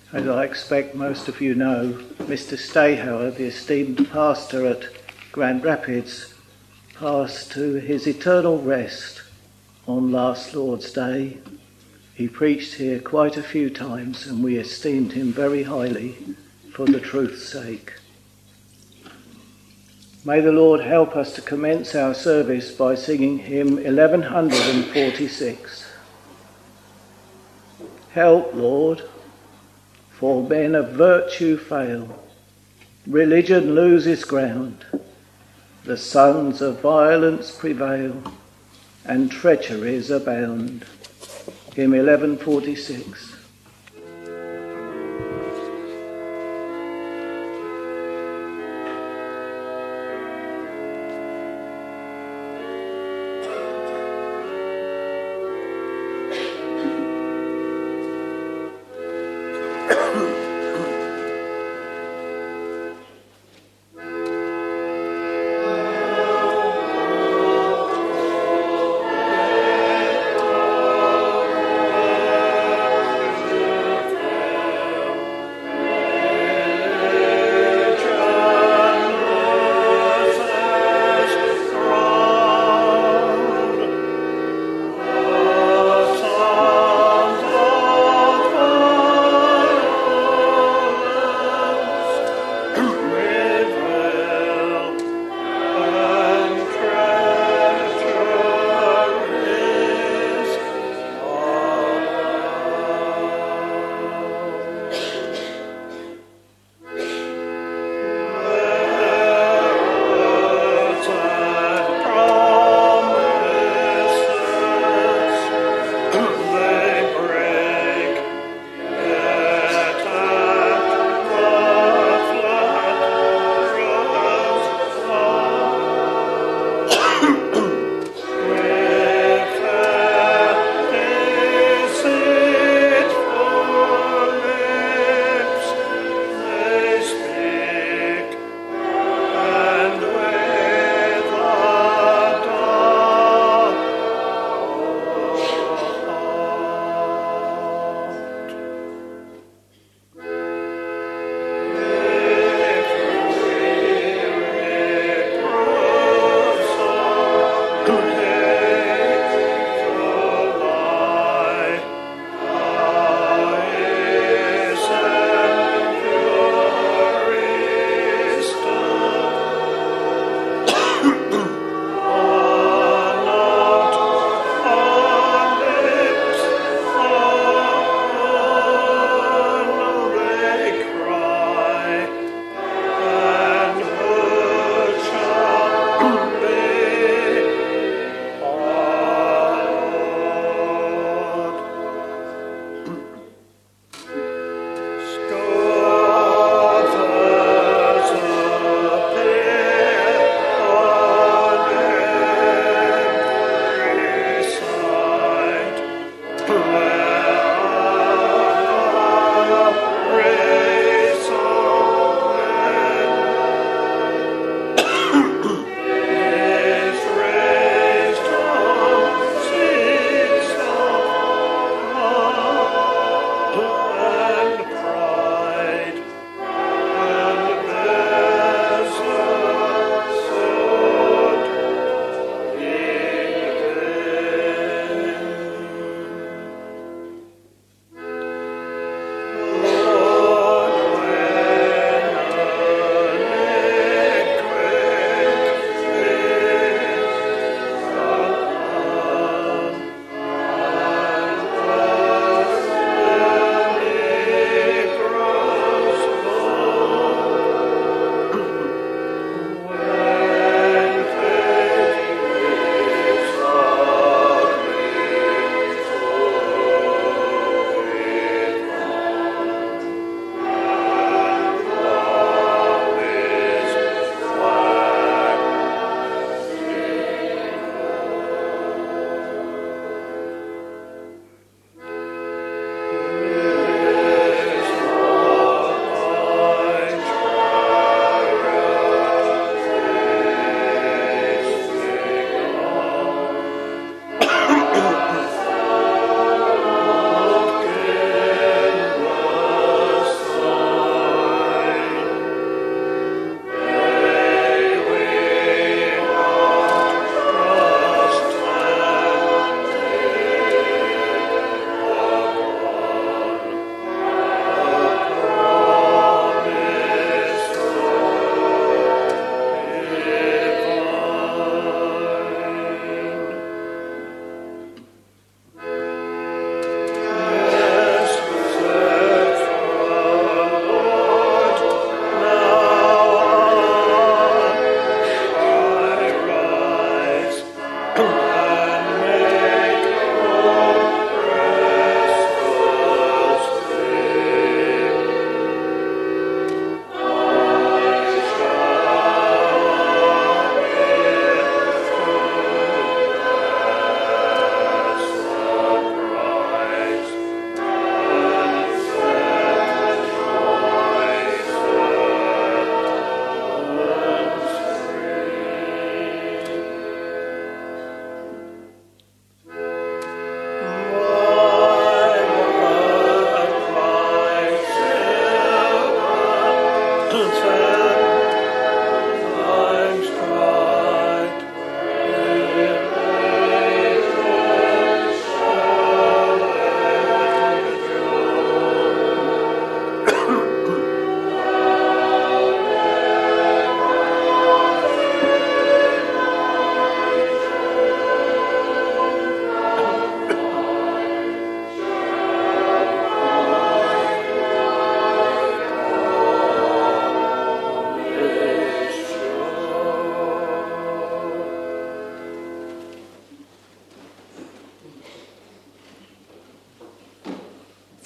As I expect most of you know, Mr. Stayhower, the esteemed pastor at Grand Rapids, passed to his eternal rest on last Lord's Day. He preached here quite a few times, and we esteemed him very highly for the truth's sake. May the Lord help us to commence our service by singing hymn 1146. Help, Lord, for men of virtue fail, religion loses ground, the sons of violence prevail, and treacheries abound. Hymn 1146.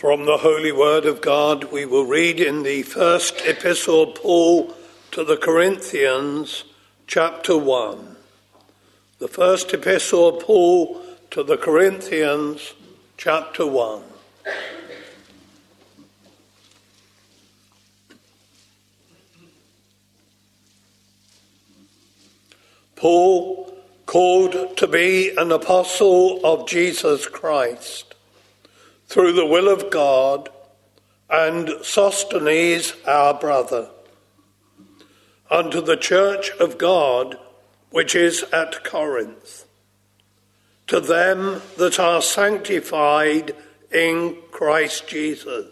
From the Holy Word of God, we will read in the first epistle of Paul to the Corinthians, chapter 1. The first epistle of Paul to the Corinthians, chapter 1. Paul, called to be an apostle of Jesus Christ, through the will of God, and Sosthenes our brother, unto the church of God which is at Corinth, to them that are sanctified in Christ Jesus,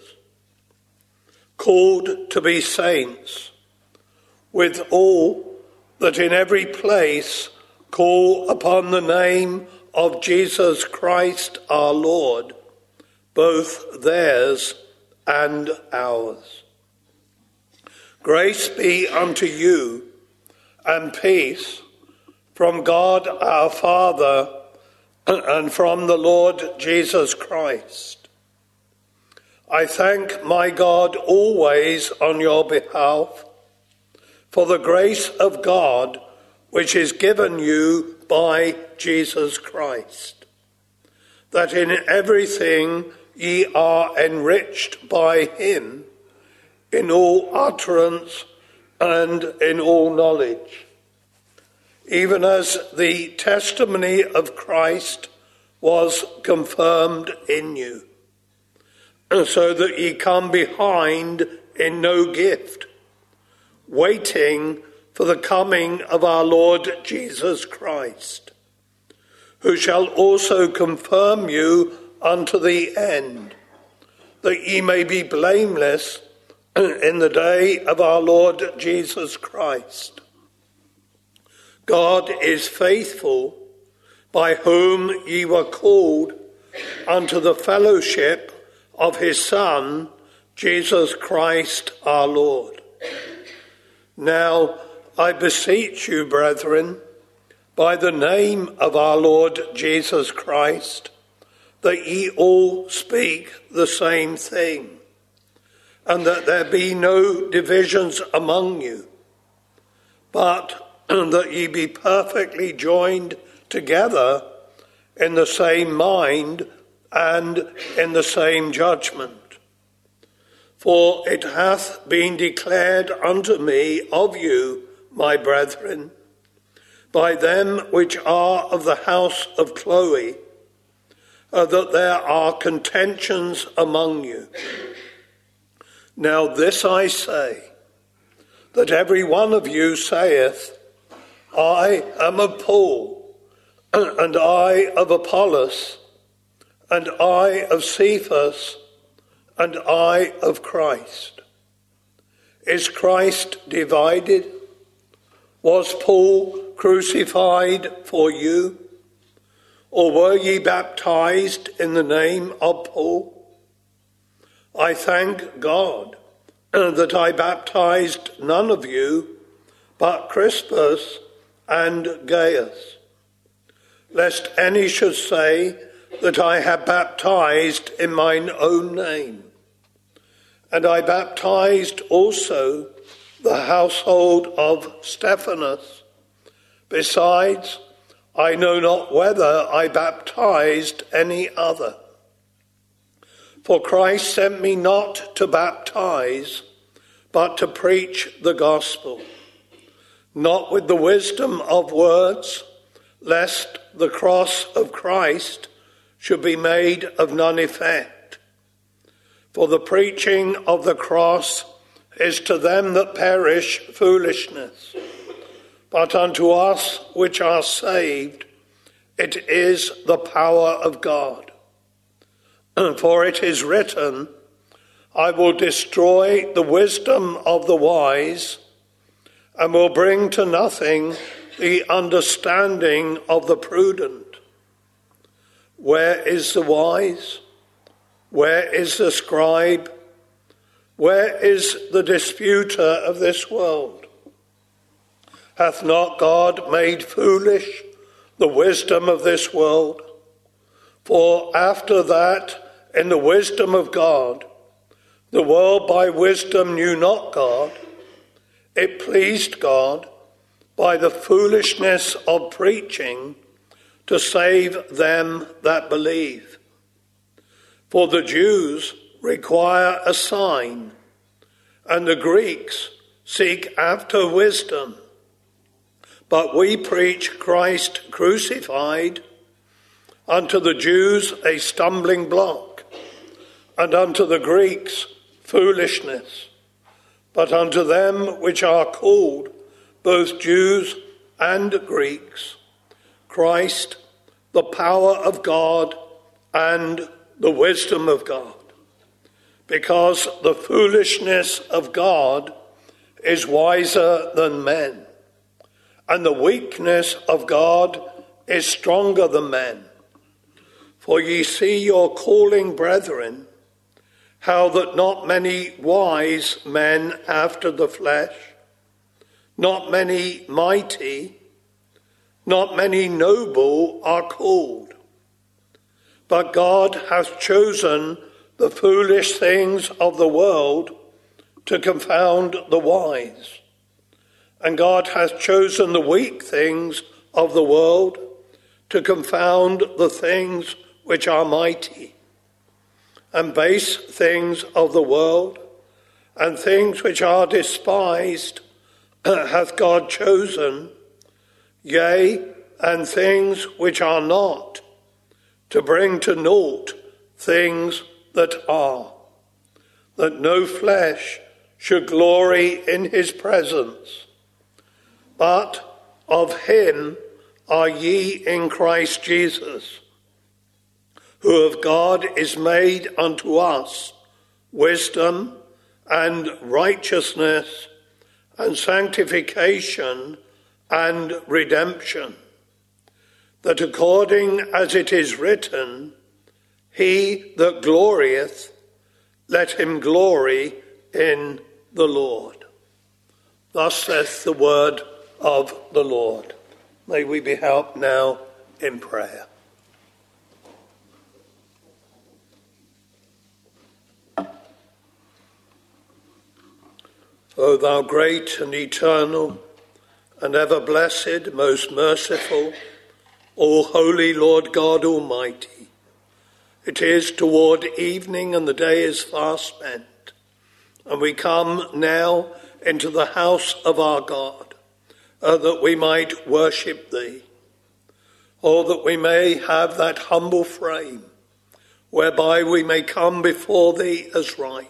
called to be saints, with all that in every place call upon the name of Jesus Christ our Lord, both theirs and ours. Grace be unto you, and peace from God our Father and from the Lord Jesus Christ. I thank my God always on your behalf for the grace of God which is given you by Jesus Christ, that in everything ye are enriched by him in all utterance and in all knowledge, even as the testimony of Christ was confirmed in you, so that ye come behind in no gift, waiting for the coming of our Lord Jesus Christ, who shall also confirm you unto the end, that ye may be blameless in the day of our Lord Jesus Christ. God is faithful, by whom ye were called unto the fellowship of his Son, Jesus Christ our Lord. Now I beseech you, brethren, by the name of our Lord Jesus Christ, that ye all speak the same thing, and that there be no divisions among you, but that ye be perfectly joined together in the same mind and in the same judgment. For it hath been declared unto me of you, my brethren, by them which are of the house of Chloe, that there are contentions among you. Now this I say, that every one of you saith, I am of Paul, and I of Apollos, and I of Cephas, and I of Christ. Is Christ divided? Was Paul crucified for you? Or were ye baptized in the name of Paul? I thank God that I baptized none of you but Crispus and Gaius, lest any should say that I have baptized in mine own name. And I baptized also the household of Stephanas. Besides, I know not whether I baptized any other. For Christ sent me not to baptize, but to preach the gospel, not with the wisdom of words, lest the cross of Christ should be made of none effect. For the preaching of the cross is to them that perish foolishness, but unto us which are saved, it is the power of God. For it is written, I will destroy the wisdom of the wise, and will bring to nothing the understanding of the prudent. Where is the wise? Where is the scribe? Where is the disputer of this world? Hath not God made foolish the wisdom of this world? For after that in the wisdom of God. The world by wisdom knew not God. It pleased God by the foolishness of preaching to save them that believe. For the Jews require a sign, and the Greeks seek after wisdom. But we preach Christ crucified, unto the Jews a stumbling block, and unto the Greeks foolishness. But unto them which are called, both Jews and Greeks, Christ, the power of God and the wisdom of God. Because the foolishness of God is wiser than men, and the weakness of God is stronger than men. For ye see your calling, brethren, how that not many wise men after the flesh, not many mighty, not many noble are called. But God hath chosen the foolish things of the world to confound the wise. And God hath chosen the weak things of the world to confound the things which are mighty. And base things of the world, and things which are despised, hath God chosen, yea, and things which are not, to bring to naught things that are, that no flesh should glory in his presence. But of him are ye in Christ Jesus, who of God is made unto us wisdom and righteousness and sanctification and redemption, that according as it is written, he that glorieth, let him glory in the Lord. Thus saith the word of the Lord. May we be helped now in prayer. O thou great and eternal and ever blessed, most merciful, all holy Lord God Almighty, it is toward evening and the day is fast spent, and we come now into the house of our God, that we might worship thee, or that we may have that humble frame whereby we may come before thee as right.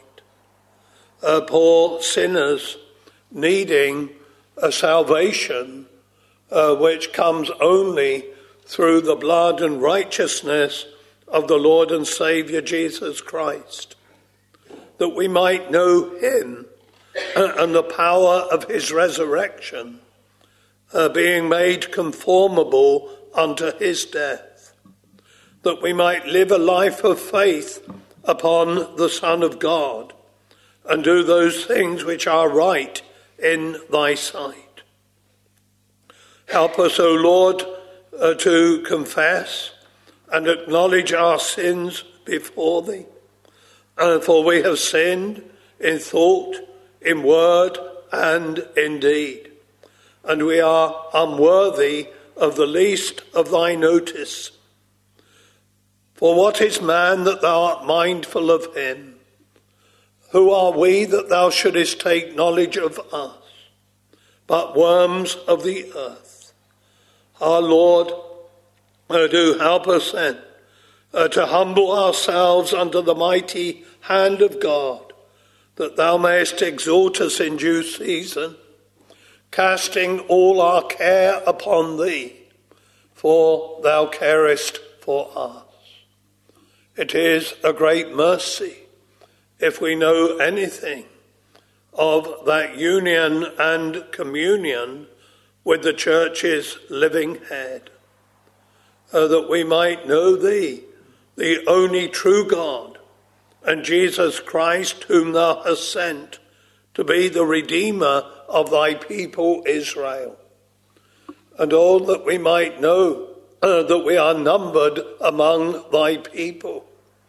Poor sinners needing a salvation which comes only through the blood and righteousness of the Lord and Saviour Jesus Christ, that we might know him and the power of his resurrection, being made conformable unto his death, that we might live a life of faith upon the Son of God, and do those things which are right in thy sight. Help us, O Lord, to confess and acknowledge our sins before thee. For we have sinned in thought, in word, and in deed. And we are unworthy of the least of thy notice. For what is man that thou art mindful of him? Who are we that thou shouldest take knowledge of us, but worms of the earth? Our Lord, do help us then to humble ourselves under the mighty hand of God, that thou mayest exhort us in due season, casting all our care upon thee, for thou carest for us. It is a great mercy if we know anything of that union and communion with the church's living head, that we might know thee, the only true God, and Jesus Christ, whom thou hast sent to be the Redeemer of thy people Israel. And all that we might know that we are numbered among thy people,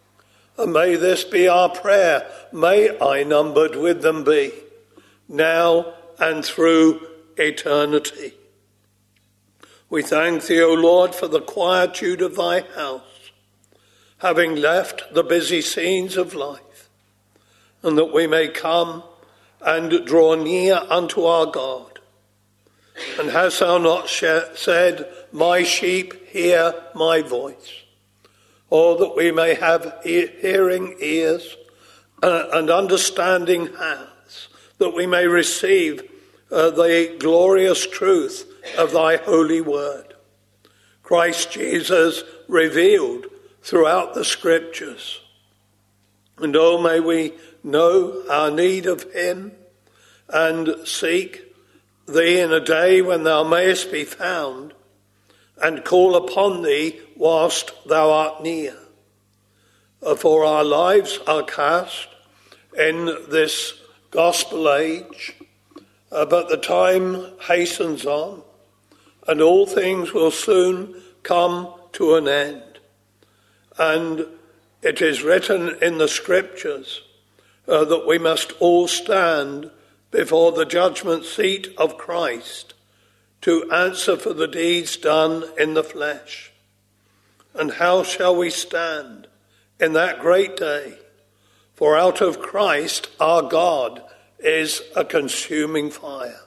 And may this be our prayer. May I numbered with them be, now and through eternity. We thank thee, O Lord, for the quietude of thy house, having left the busy scenes of life, and that we may come and draw near unto our God. And hast thou not said, my sheep hear my voice? Or that we may have hearing ears and understanding hands, that we may receive the glorious truth of thy holy word. Christ Jesus revealed throughout the scriptures. And oh, may we know our need of him and seek thee in a day when thou mayest be found, and call upon thee whilst thou art near. For our lives are cast in this gospel age, but the time hastens on, and all things will soon come to an end. And it is written in the scriptures that we must all stand before the judgment seat of Christ to answer for the deeds done in the flesh. And how shall we stand in that great day? For out of Christ our God is a consuming fire.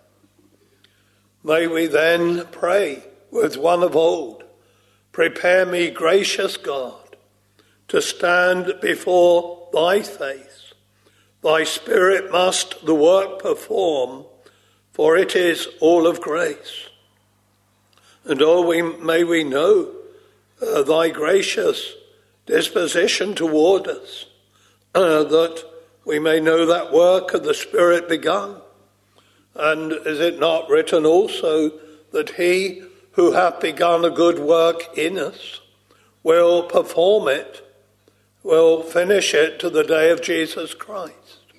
May we then pray with one of old, prepare me, gracious God, to stand before thy face. Thy Spirit must the work perform, for it is all of grace. And may we know thy gracious disposition toward us, that we may know that work of the Spirit begun. And is it not written also that he who hath begun a good work in us will perform it, will finish it to the day of Jesus Christ?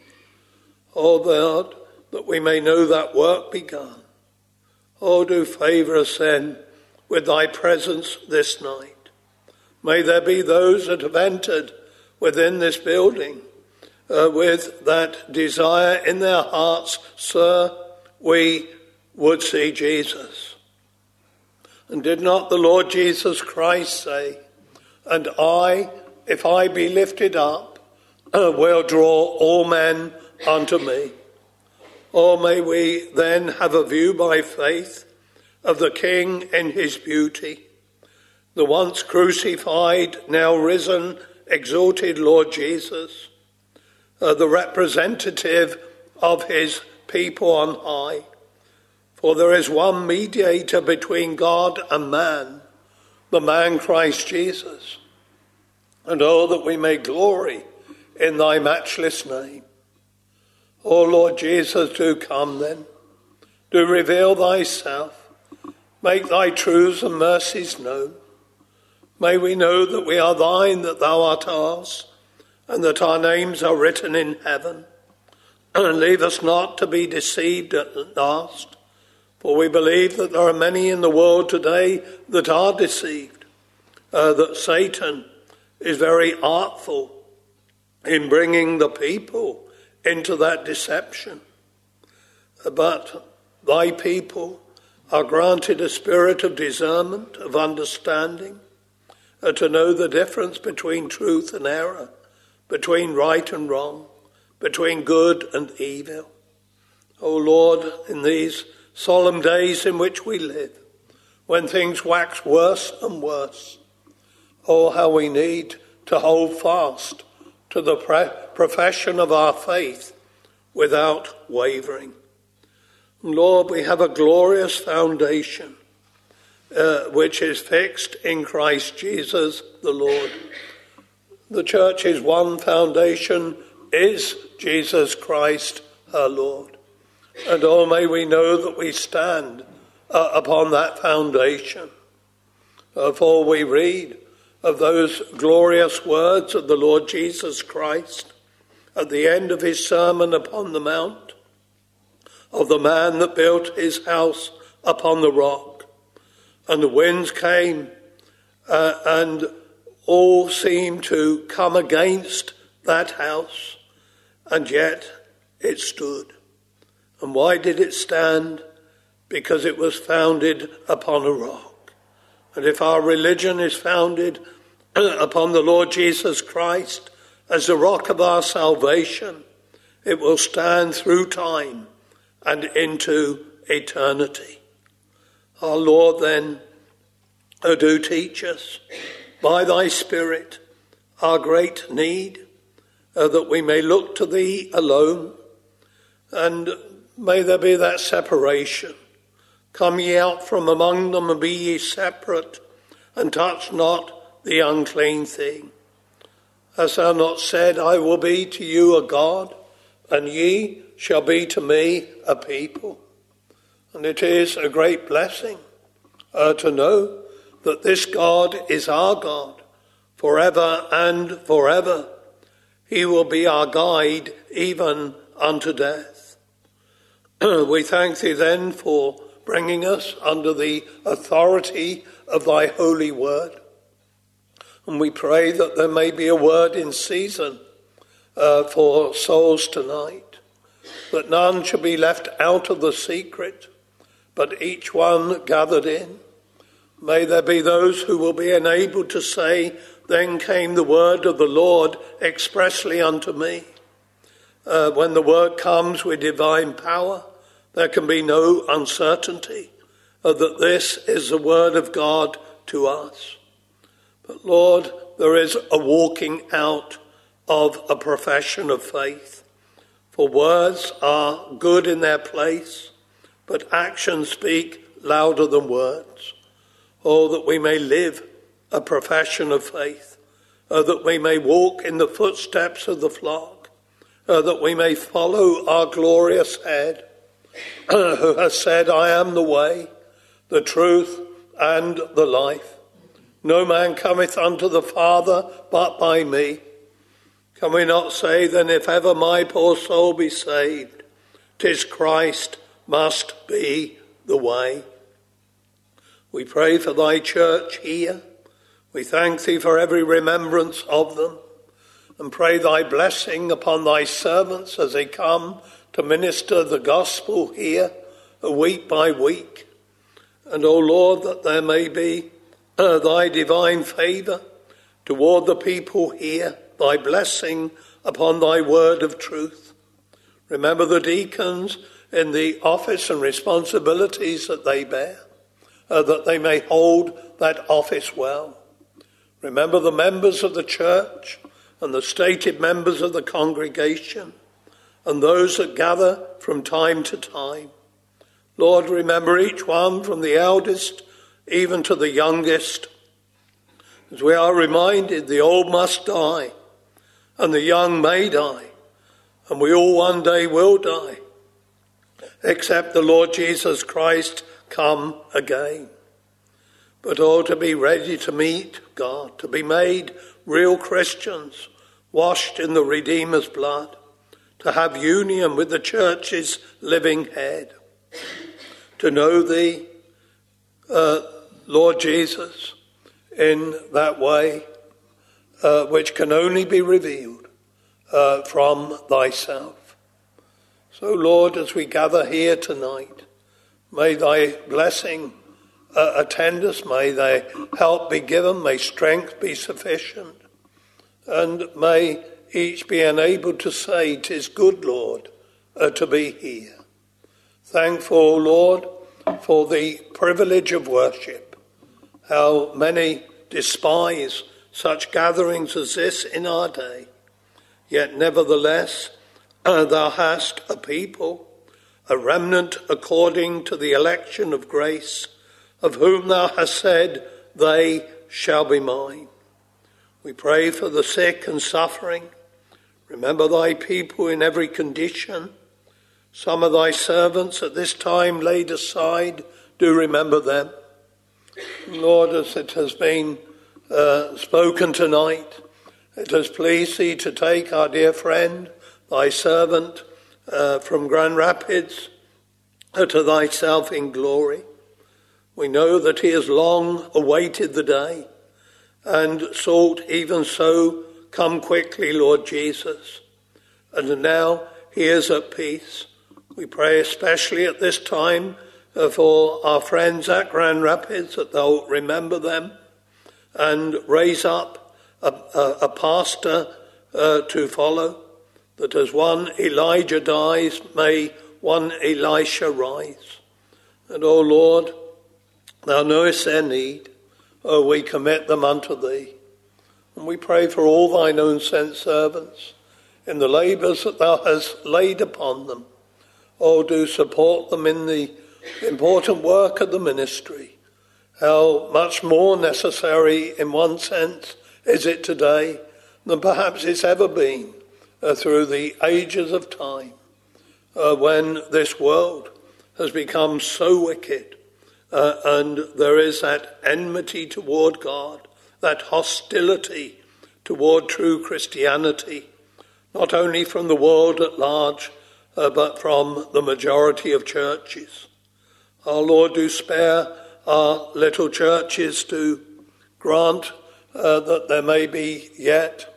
O Lord, that we may know that work begun. Oh, do favour us then with thy presence this night. May there be those that have entered within this building with that desire in their hearts, Sir, we would see Jesus. And did not the Lord Jesus Christ say, and I, if I be lifted up, will draw all men unto me? Or may we then have a view by faith of the King in his beauty, the once crucified, now risen, exalted Lord Jesus, the representative of his people on high. For there is one mediator between God and man, the man Christ Jesus. And oh, that we may glory in thy matchless name. O Lord Jesus, do come then, do reveal thyself, make thy truths and mercies known. May we know that we are thine, that thou art ours, and that our names are written in heaven. And leave us not to be deceived at last, for we believe that there are many in the world today that are deceived, that Satan is very artful in bringing the people into that deception. But thy people are granted a spirit of discernment, of understanding, to know the difference between truth and error, between right and wrong, between good and evil. O Lord, in these solemn days in which we live, when things wax worse and worse, oh, how we need to hold fast to the profession of our faith without wavering. Lord, we have a glorious foundation which is fixed in Christ Jesus the Lord. The church's one foundation is Jesus Christ our Lord. And oh, may we know that we stand upon that foundation. For we read of those glorious words of the Lord Jesus Christ at the end of his Sermon upon the Mount, of the man that built his house upon the rock. And the winds came and all seem to come against that house, and yet it stood. And why did it stand? Because it was founded upon a rock. And if our religion is founded upon the Lord Jesus Christ as the rock of our salvation, it will stand through time and into eternity. Our Lord, then, do teach us by thy Spirit our great need, that we may look to thee alone, and may there be that separation. Come ye out from among them, and be ye separate, and touch not the unclean thing. Hast thou not said, I will be to you a God, and ye shall be to me a people? And it is a great blessing to know that this God is our God forever and forever. He will be our guide even unto death. We thank thee then for bringing us under the authority of thy holy word. And we pray that there may be a word in season for souls tonight, that none shall be left out of the secret, but each one gathered in. May there be those who will be enabled to say, then came the word of the Lord expressly unto me. When the word comes with divine power, there can be no uncertainty that this is the word of God to us. But Lord, there is a walking out of a profession of faith. For words are good in their place, but actions speak louder than words. Oh, that we may live a profession of faith, that we may walk in the footsteps of the flock, that we may follow our glorious head, who has said, I am the way, the truth, and the life. No man cometh unto the Father but by me. Can we not say then, if ever my poor soul be saved, 'tis Christ must be the way? We pray for thy church here. We thank thee for every remembrance of them, and pray thy blessing upon thy servants as they come to minister the gospel here week by week. And, O Lord, that there may be thy divine favour toward the people here, thy blessing upon thy word of truth. Remember the deacons in the office and responsibilities that they bear, that they may hold that office well. Remember the members of the church and the stated members of the congregation and those that gather from time to time. Lord, remember each one from the eldest even to the youngest. As we are reminded, the old must die and the young may die, and we all one day will die, except the Lord Jesus Christ come again. But to be ready to meet God, to be made real Christians, washed in the Redeemer's blood, to have union with the church's living head, to know thee, Lord Jesus, in that way which can only be revealed from thyself. So, Lord, as we gather here tonight, may thy blessing attend us, may thy help be given, may strength be sufficient, and may each be enabled to say, 'tis good, Lord, to be here. Thankful, Lord, for the privilege of worship. How many despise such gatherings as this in our day. Yet nevertheless, thou hast a people, a remnant according to the election of grace, of whom thou hast said, they shall be mine. We pray for the sick and suffering. Remember thy people in every condition. Some of thy servants at this time laid aside, do remember them. Lord, as it has been spoken tonight, it has pleased thee to take our dear friend, thy servant from Grand Rapids, to thyself in glory. We know that he has long awaited the day, and sought, even so, come quickly, Lord Jesus. And now he is at peace. We pray especially at this time for our friends at Grand Rapids, that they'll remember them and raise up a pastor to follow, that as one Elijah dies, may one Elisha rise. And, O Lord, thou knowest their need. O, we commit them unto thee. And we pray for all thine own sent servants in the labours that thou hast laid upon them. O, do support them in the important work of the ministry. How much more necessary in one sense is it today than perhaps it's ever been through the ages of time, when this world has become so wicked, and there is that enmity toward God, that hostility toward true Christianity, not only from the world at large, but from the majority of churches. Our Lord, do spare our little churches, to grant that there may be yet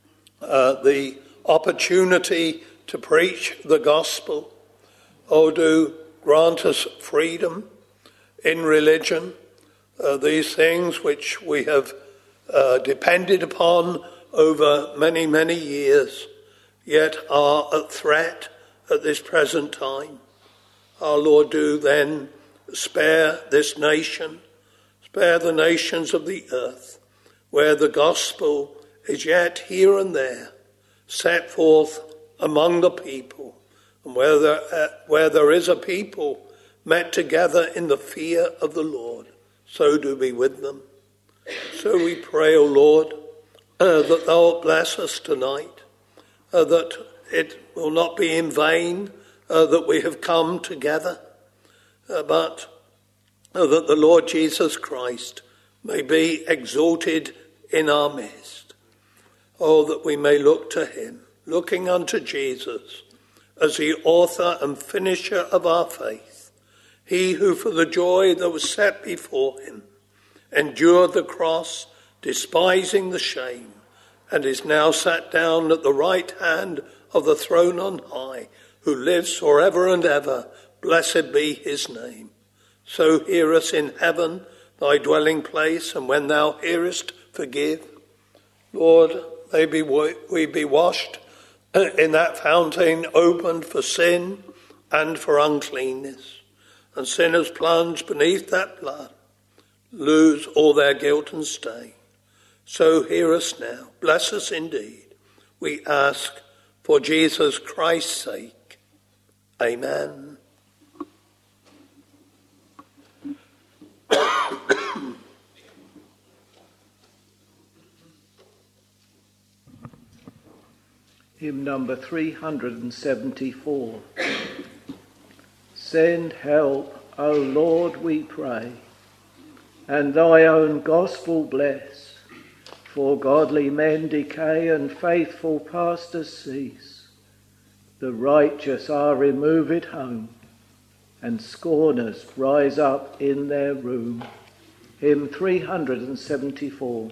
the opportunity to preach the gospel. Oh, do grant us freedom in religion, these things which we have depended upon over many, many years, yet are at threat at this present time. Our Lord, do then spare this nation, spare the nations of the earth, where the gospel is yet here and there set forth among the people, and where there is a people met together in the fear of the Lord, so do be with them. So we pray, O Lord, that thou bless us tonight, that it will not be in vain that we have come together, but that the Lord Jesus Christ may be exalted in our midst. Oh, that we may look to him, looking unto Jesus as the author and finisher of our faith, he who for the joy that was set before him endured the cross, despising the shame, and is now sat down at the right hand of the throne on high, who lives forever and ever. Blessed be his name. So hear us in heaven, thy dwelling place, and when thou hearest, forgive. Lord, may we be washed in that fountain opened for sin and for uncleanness, and sinners plunged beneath that blood lose all their guilt and stain. So hear us now. Bless us indeed. We ask for Jesus Christ's sake. Amen. Hymn number 374. Send help, O Lord, we pray, and thy own gospel bless, for godly men decay and faithful pastors cease. The righteous are removed home, and scorners rise up in their room. Hymn 374.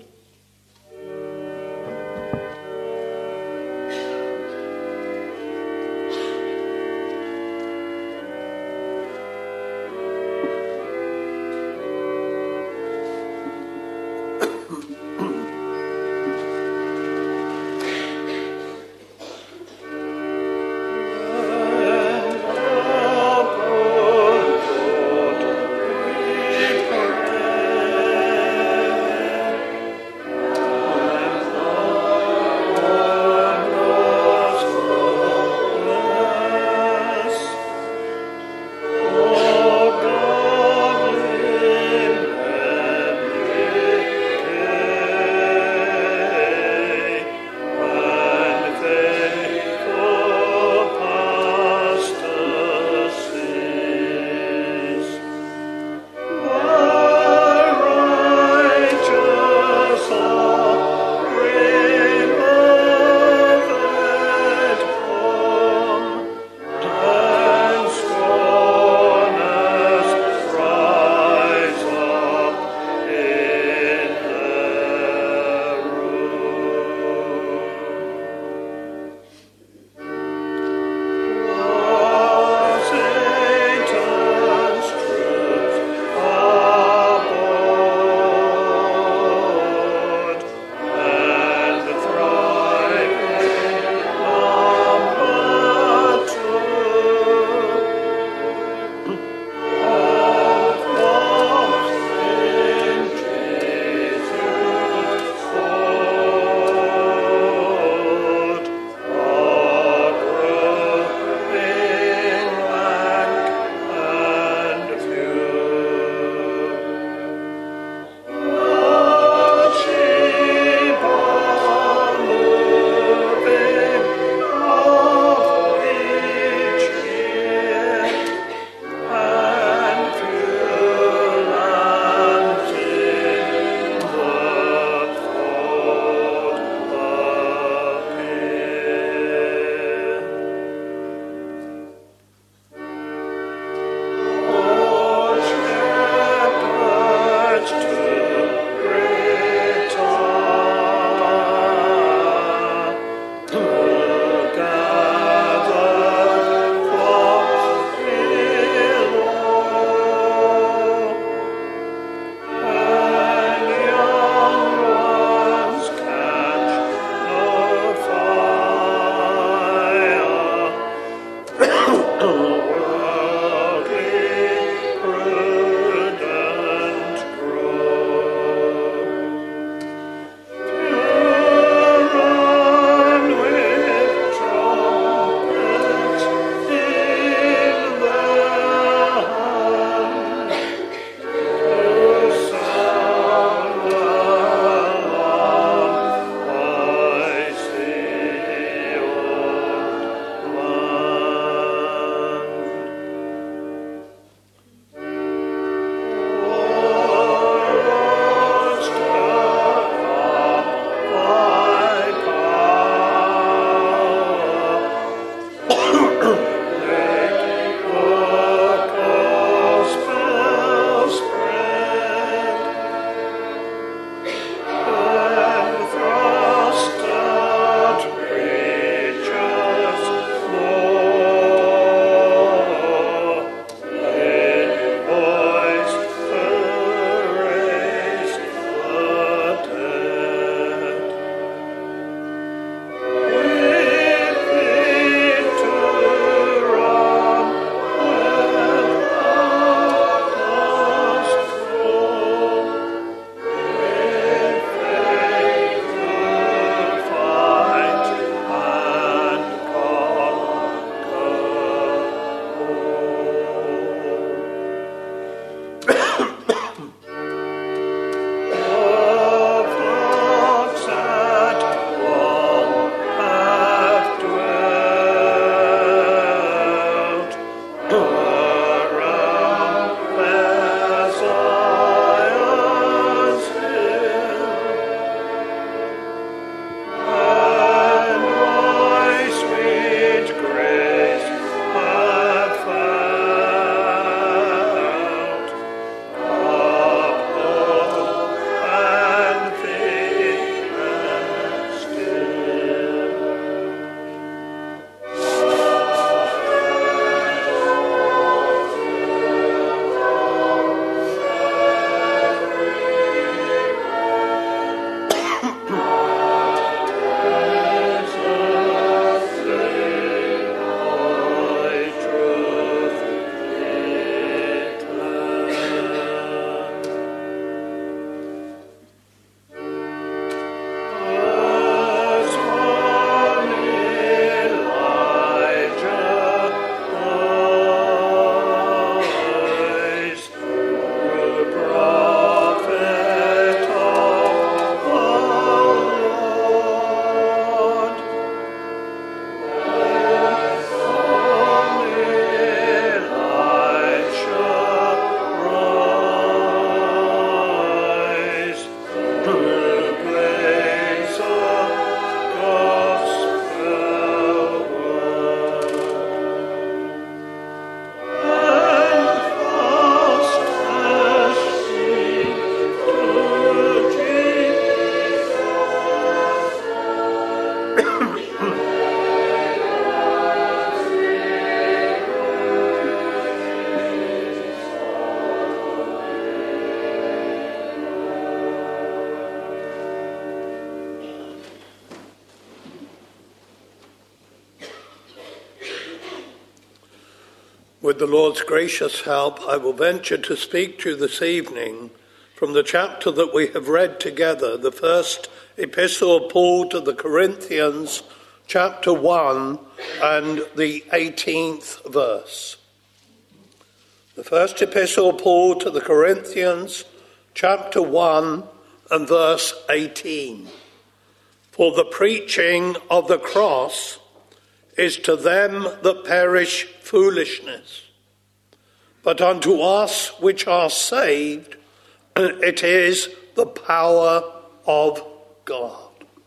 With the Lord's gracious help, I will venture to speak to you this evening from the chapter that we have read together, the first epistle of Paul to the Corinthians, chapter 1 and the 18th verse. The first epistle of Paul to the Corinthians, chapter 1 and verse 18. For the preaching of the cross is to them that perish foolishness, but unto us which are saved it is the power of God.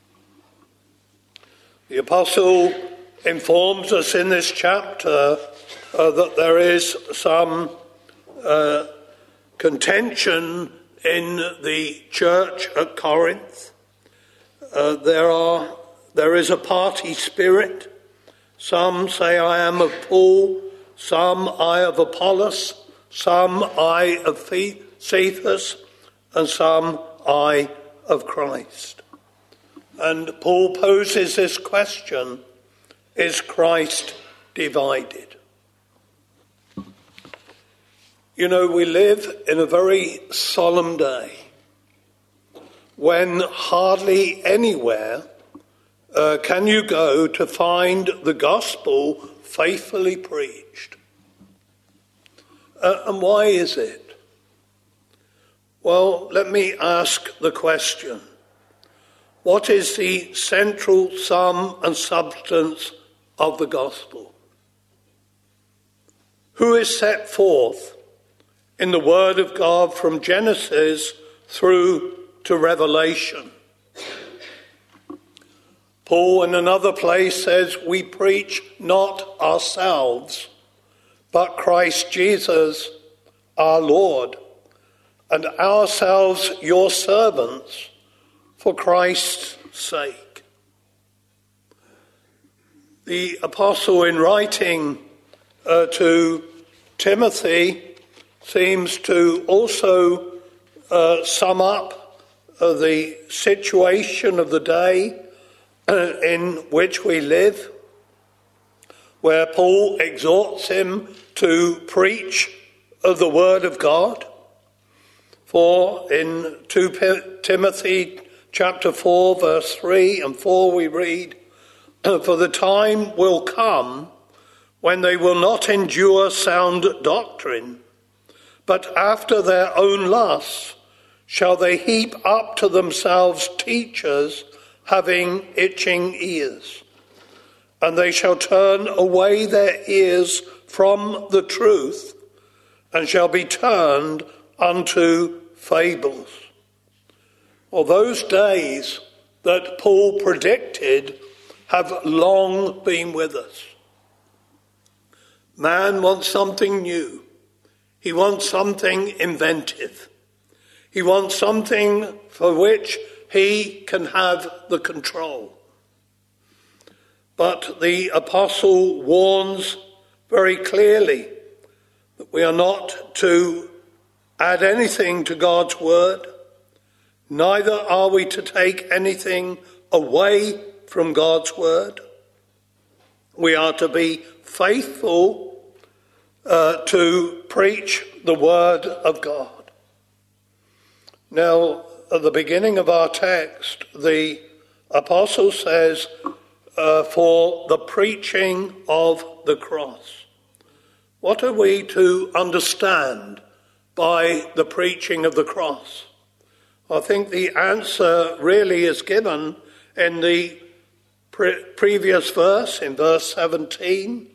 The apostle informs us in this chapter that there is some contention in the church at Corinth. There is a party spirit. Some say, I am of Paul, some I of Apollos, some I of Cephas, and some I of Christ. And Paul poses this question, is Christ divided? You know, we live in a very solemn day when hardly anywhere can you go to find the gospel faithfully preached? And why is it? Well, let me ask the question. What is the central sum and substance of the gospel? Who is set forth in the Word of God from Genesis through to Revelation? Paul in another place says, we preach not ourselves, but Christ Jesus our Lord, and ourselves your servants for Christ's sake. The apostle in writing to Timothy seems to also sum up the situation of the day in which we live, where Paul exhorts him to preach the word of God. For in 2 Timothy chapter 4 verse 3 and 4 we read, for the time will come when they will not endure sound doctrine, but after their own lusts shall they heap up to themselves teachers having itching ears, and they shall turn away their ears from the truth, and shall be turned unto fables. Well, those days that Paul predicted have long been with us. Man wants something new. He wants something inventive. He wants something for which he can have the control. But the apostle warns very clearly that we are not to add anything to God's word, neither are we to take anything away from God's word. We are to be faithful to preach the word of God. Now, at the beginning of our text, the apostle says, for the preaching of the cross. What are we to understand by the preaching of the cross? I think the answer really is given in the previous verse, in verse 17.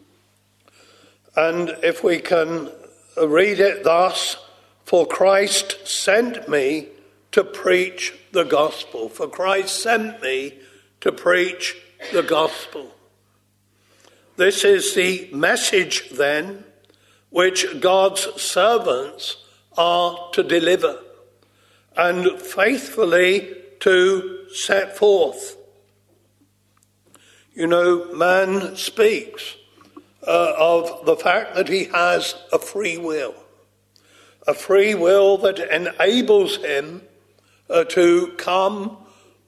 And if we can read it thus, for Christ sent me to preach the gospel. For Christ sent me to preach the gospel. This is the message then which God's servants are to deliver and faithfully to set forth. You know, man speaks of the fact that he has a free will that enables him to come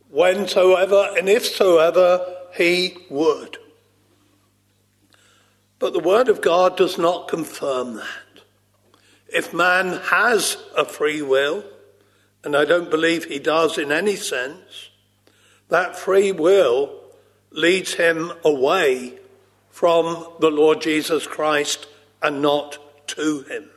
whensoever and ifsoever he would. But the Word of God does not confirm that. If man has a free will, and I don't believe he does in any sense, that free will leads him away from the Lord Jesus Christ and not to him.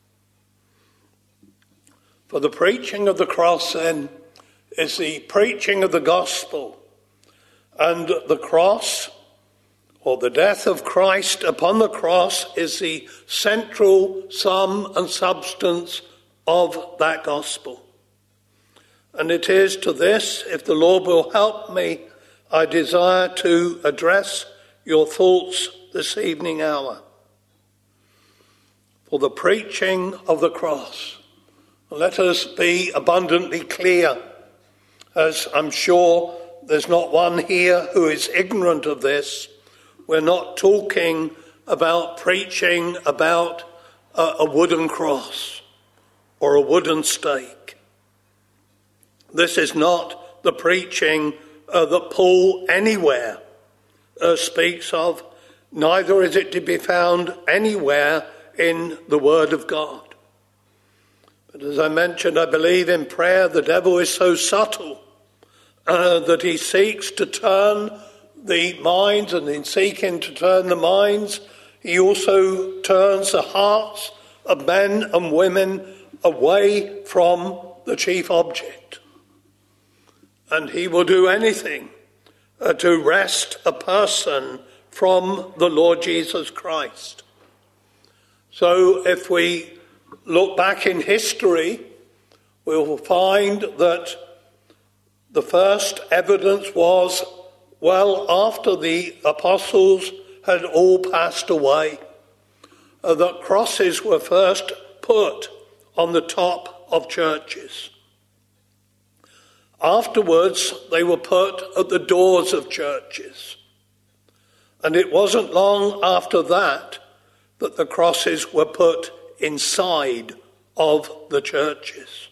For the preaching of the cross, then, is the preaching of the gospel, and the cross, or the death of Christ upon the cross, is the central sum and substance of that gospel. And it is to this, if the Lord will help me, I desire to address your thoughts this evening hour. For the preaching of the cross, let us be abundantly clear, as I'm sure there's not one here who is ignorant of this. We're not talking about preaching about a wooden cross or a wooden stake. This is not the preaching that Paul anywhere speaks of. Neither is it to be found anywhere in the Word of God. But as I mentioned, I believe in prayer the devil is so subtle that he seeks to turn the minds, and in seeking to turn the minds, he also turns the hearts of men and women away from the chief object. And he will do anything to wrest a person from the Lord Jesus Christ. So if we look back in history, we will find that the first evidence was well after the apostles had all passed away, that crosses were first put on the top of churches. Afterwards, they were put at the doors of churches. And it wasn't long after that that the crosses were put inside of the churches.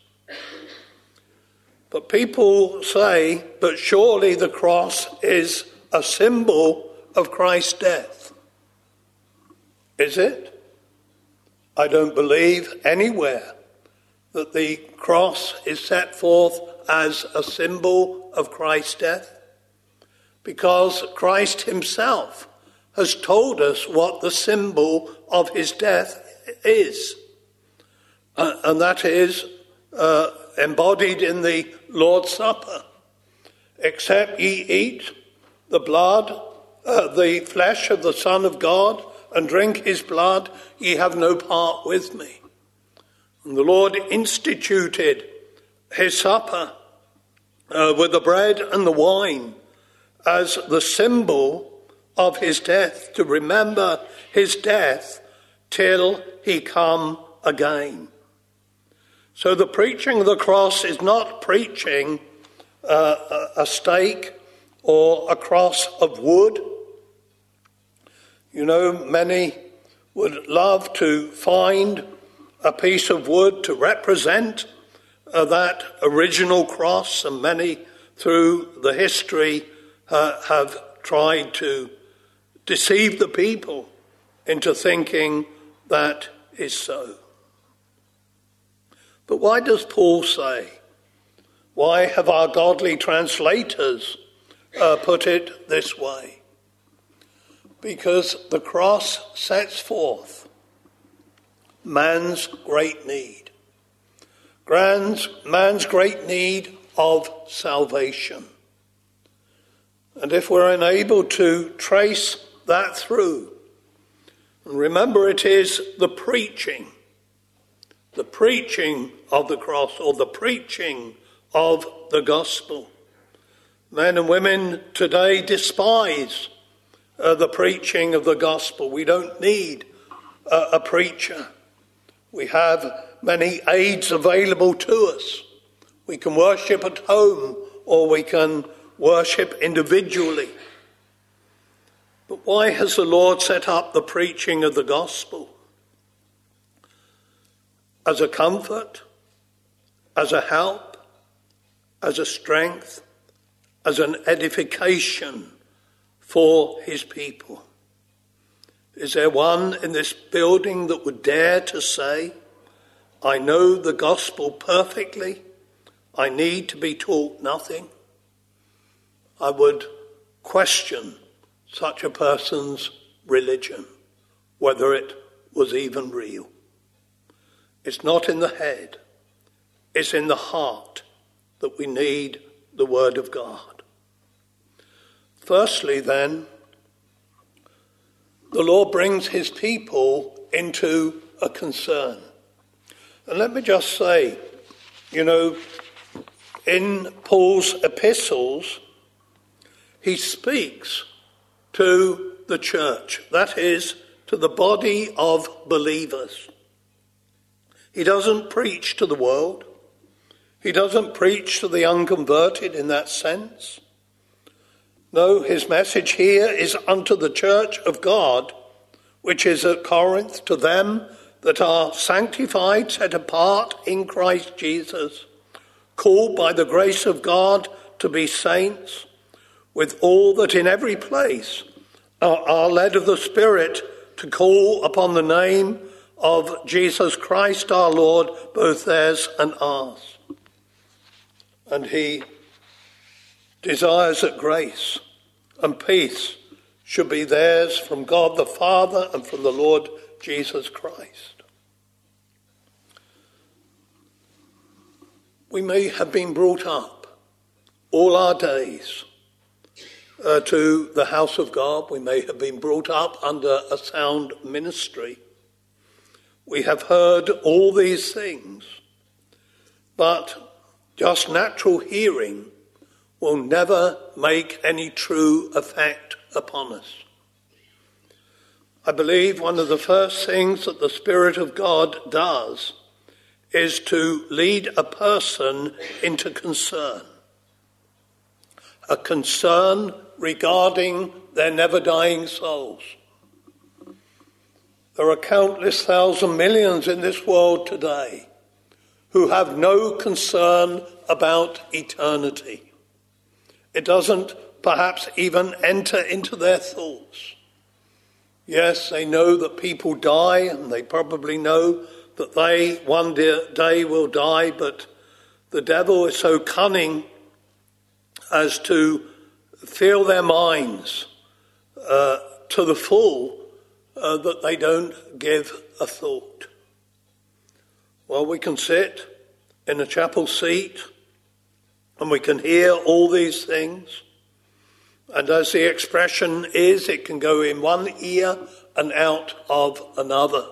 But people say, but surely the cross is a symbol of Christ's death. Is it? I don't believe anywhere that the cross is set forth as a symbol of Christ's death, because Christ himself has told us what the symbol of his death is. And that is embodied in the Lord's Supper. Except ye eat the blood, the flesh of the Son of God, and drink his blood, ye have no part with me. And the Lord instituted his supper with the bread and the wine as the symbol of his death, to remember his death till he come again. So the preaching of the cross is not preaching a stake or a cross of wood. You know, many would love to find a piece of wood to represent that original cross, and many through the history have tried to deceive the people into thinking that is so. But why does Paul say? Why have our godly translators put it this way? Because the cross sets forth man's great need. Man's great need of salvation. And if we're unable to trace that through, and remember it is the preaching of the cross, or the preaching of the gospel. Men and women today despise the preaching of the gospel. We don't need a preacher. We have many aids available to us. We can worship at home, or we can worship individually. But why has the Lord set up the preaching of the gospel? As a comfort, as a help, as a strength, as an edification for his people. Is there one in this building that would dare to say, I know the gospel perfectly, I need to be taught nothing? I would question such a person's religion, whether it was even real. It's not in the head, it's in the heart that we need the word of God. Firstly, then, the Lord brings his people into a concern. And let me just say, in Paul's epistles, he speaks to the church, that is, to the body of believers. He doesn't preach to the world. He doesn't preach to the unconverted in that sense. No, his message here is unto the church of God, which is at Corinth, to them that are sanctified, set apart in Christ Jesus, called by the grace of God to be saints, with all that in every place are led of the Spirit to call upon the name of Jesus Christ our Lord, both theirs and ours. And he desires that grace and peace should be theirs from God the Father and from the Lord Jesus Christ. We may have been brought up all our days to the house of God. We may have been brought up under a sound ministry. We have heard all these things, but just natural hearing will never make any true effect upon us. I believe one of the first things that the Spirit of God does is to lead a person into concern. A concern regarding their never-dying souls. There are countless thousand millions in this world today who have no concern about eternity. It doesn't perhaps even enter into their thoughts. Yes, they know that people die, and they probably know that they one day will die, but the devil is so cunning as to fill their minds to the full that they don't give a thought. Well, we can sit in a chapel seat and we can hear all these things. And as the expression is, it can go in one ear and out of another.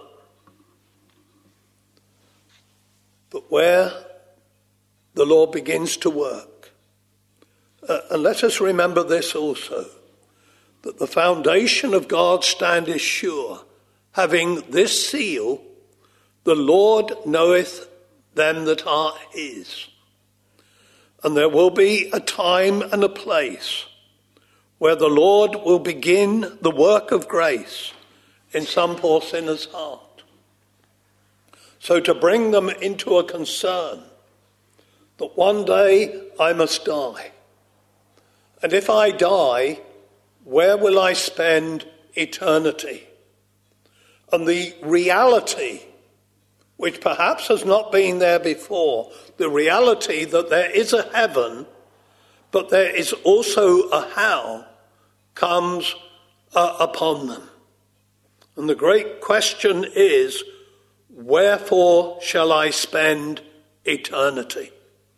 But where the Lord begins to work, and let us remember this also, that the foundation of God standeth sure, having this seal, the Lord knoweth them that are his. And there will be a time and a place where the Lord will begin the work of grace in some poor sinner's heart. So to bring them into a concern that one day I must die. And if I die, where will I spend eternity? And the reality, which perhaps has not been there before, the reality that there is a heaven, but there is also a hell, comes upon them. And the great question is, wherefore shall I spend eternity?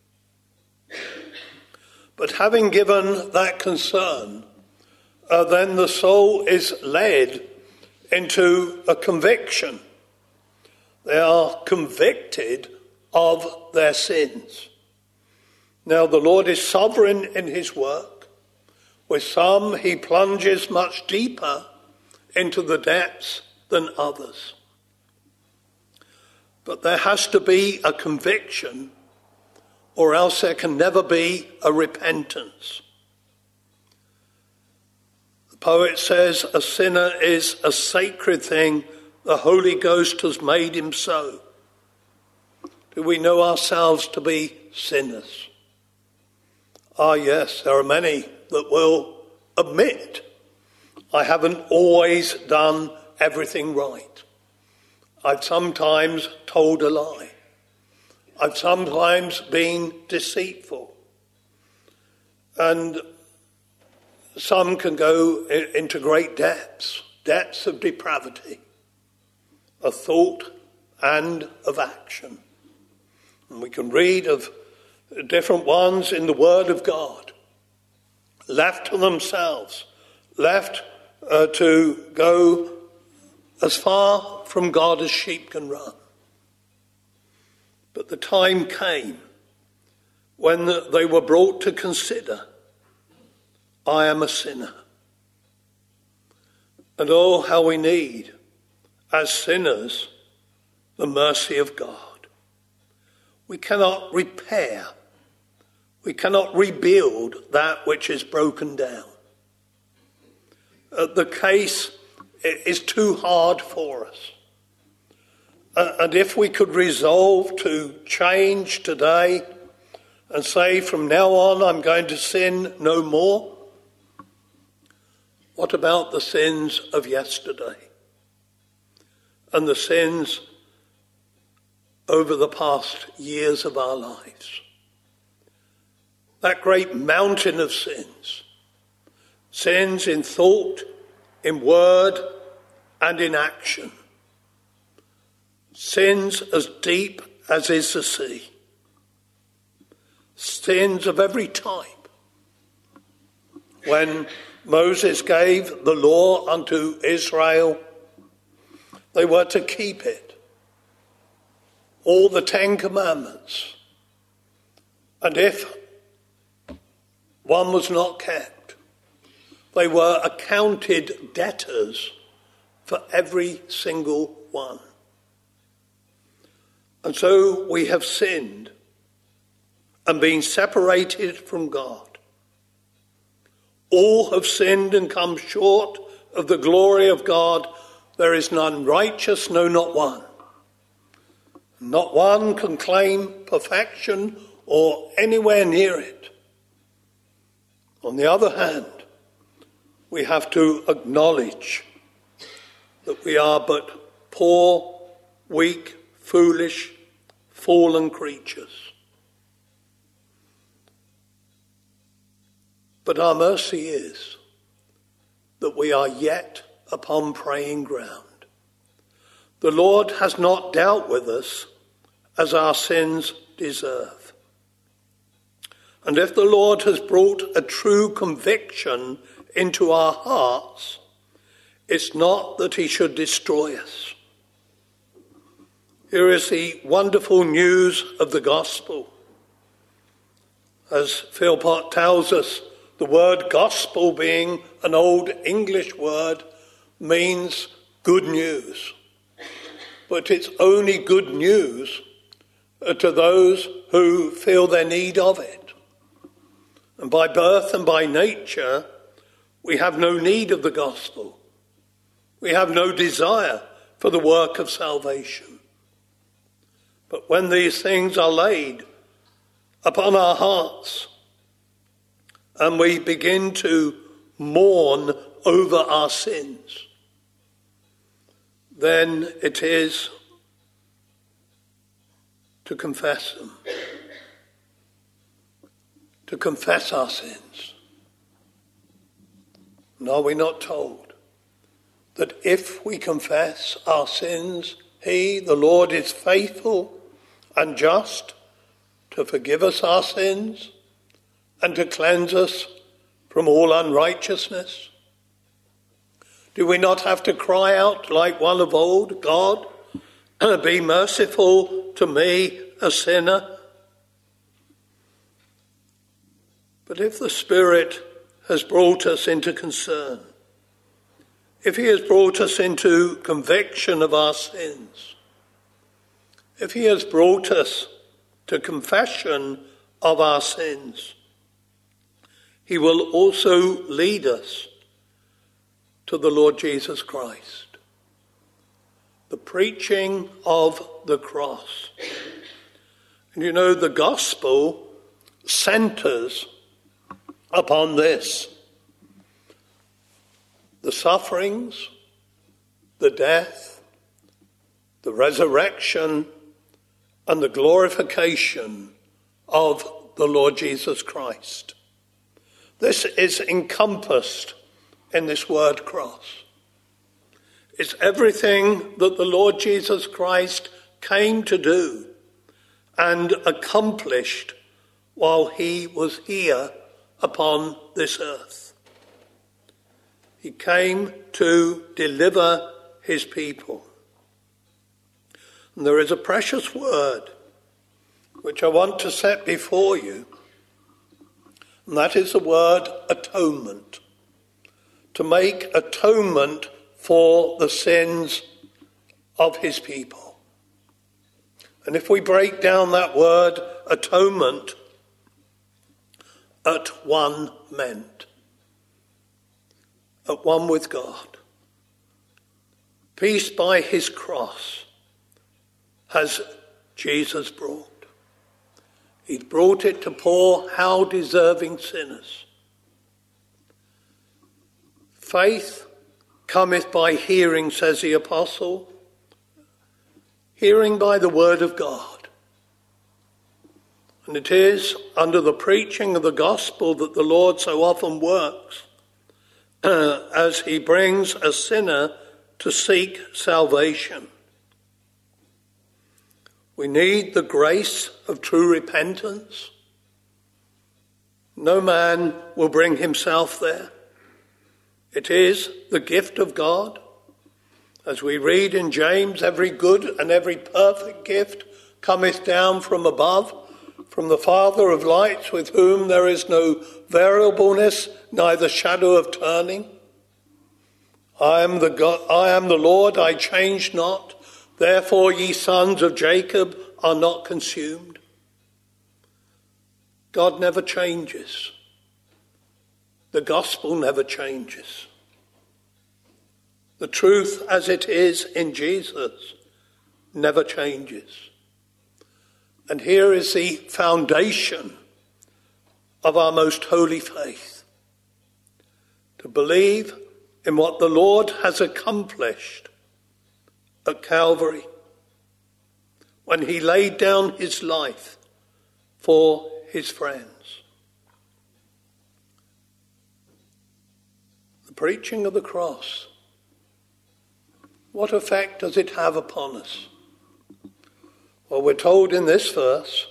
But having given that concern, then the soul is led into a conviction. They are convicted of their sins. Now, the Lord is sovereign in his work. With some, he plunges much deeper into the depths than others. But there has to be a conviction, or else there can never be a repentance. The poet says, a sinner is a sacred thing, the Holy Ghost has made him so. Do we know ourselves to be sinners? Ah, yes, there are many that will admit, I haven't always done everything right. I've sometimes told a lie. I've sometimes been deceitful. And some can go into great depths of depravity, of thought and of action. And we can read of different ones in the Word of God, left to themselves, left to go as far from God as sheep can run. But the time came when they were brought to consider, I am a sinner. And oh, how we need, as sinners, the mercy of God. We cannot repair, we cannot rebuild that which is broken down. The case is too hard for us. And if we could resolve to change today and say, from now on, I'm going to sin no more, what about the sins of yesterday and the sins over the past years of our lives? That great mountain of sins, sins in thought, in word, and in action. Sins as deep as is the sea. Sins of every type. When Moses gave the law unto Israel, they were to keep it. All the 10 Commandments. And if one was not kept, they were accounted debtors for every single one. And so we have sinned and been separated from God. All have sinned and come short of the glory of God. There is none righteous, no, not one. Not one can claim perfection or anywhere near it. On the other hand, we have to acknowledge that we are but poor, weak, foolish, fallen creatures. But our mercy is that we are yet upon praying ground. The Lord has not dealt with us as our sins deserve. And if the Lord has brought a true conviction into our hearts, it's not that he should destroy us. Here is the wonderful news of the gospel. As Philpott tells us, the word gospel, being an old English word, means good news. But it's only good news to those who feel their need of it. And by birth and by nature, we have no need of the gospel. We have no desire for the work of salvation. But when these things are laid upon our hearts and we begin to mourn over our sins, then it is to confess them, to confess our sins. And are we not told that if we confess our sins, he, the Lord, is faithful and just to forgive us our sins and to cleanse us from all unrighteousness? Do we not have to cry out like one of old, God, be merciful to me, a sinner? But if the Spirit has brought us into concern, if he has brought us into conviction of our sins, if he has brought us to confession of our sins, he will also lead us to the Lord Jesus Christ. The preaching of the cross. And you know, the gospel centers upon this. The sufferings, the death, the resurrection, and the glorification of the Lord Jesus Christ. This is encompassed in this word cross. It's everything that the Lord Jesus Christ came to do and accomplished while he was here upon this earth. He came to deliver his people. And there is a precious word which I want to set before you, and that is the word atonement. To make atonement for the sins of his people. And if we break down that word atonement, at one meant, at one with God. Peace by his cross has Jesus brought. He's brought it to poor, how deserving sinners. Faith cometh by hearing, says the apostle. Hearing by the word of God. And it is under the preaching of the gospel that the Lord so often works as he brings a sinner to seek salvation. We need the grace of true repentance. No man will bring himself there. It is the gift of God. As we read in James, every good and every perfect gift cometh down from above, from the Father of lights, with whom there is no variableness, neither shadow of turning. I am the Lord, I change not. Therefore ye sons of Jacob are not consumed. God never changes. The gospel never changes. The truth as it is in Jesus never changes. And here is the foundation of our most holy faith. To believe in what the Lord has accomplished at Calvary when he laid down his life for his friends. The preaching of the cross, what effect does it have upon us? Well, we're told in this verse,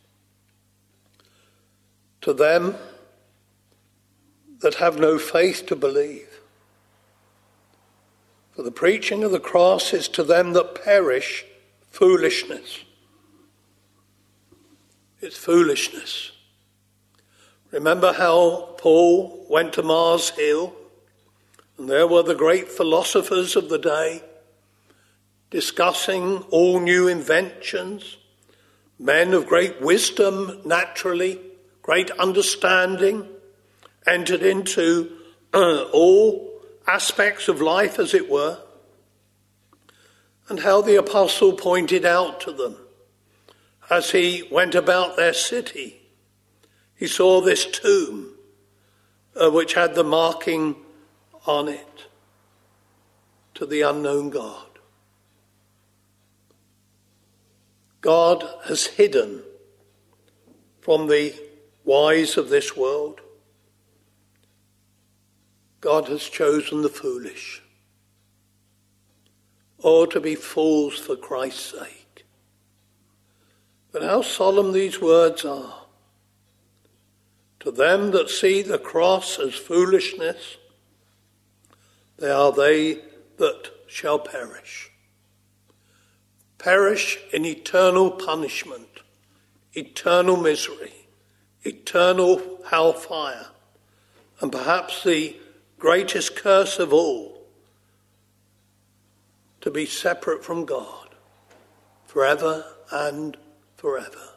to them that have no faith to believe. For the preaching of the cross is to them that perish foolishness. It's foolishness. Remember how Paul went to Mars Hill, and there were the great philosophers of the day discussing all new inventions, men of great wisdom naturally, great understanding, entered into all aspects of life as it were, and how the apostle pointed out to them as he went about their city. He saw this tomb which had the marking on it, to the unknown God. God has hidden from the wise of this world. God has chosen the foolish. Oh, to be fools for Christ's sake. But how solemn these words are. To them that see the cross as foolishness, they are they that shall perish. Perish in eternal punishment, eternal misery, eternal hellfire, and perhaps the greatest curse of all, to be separate from God forever and forever.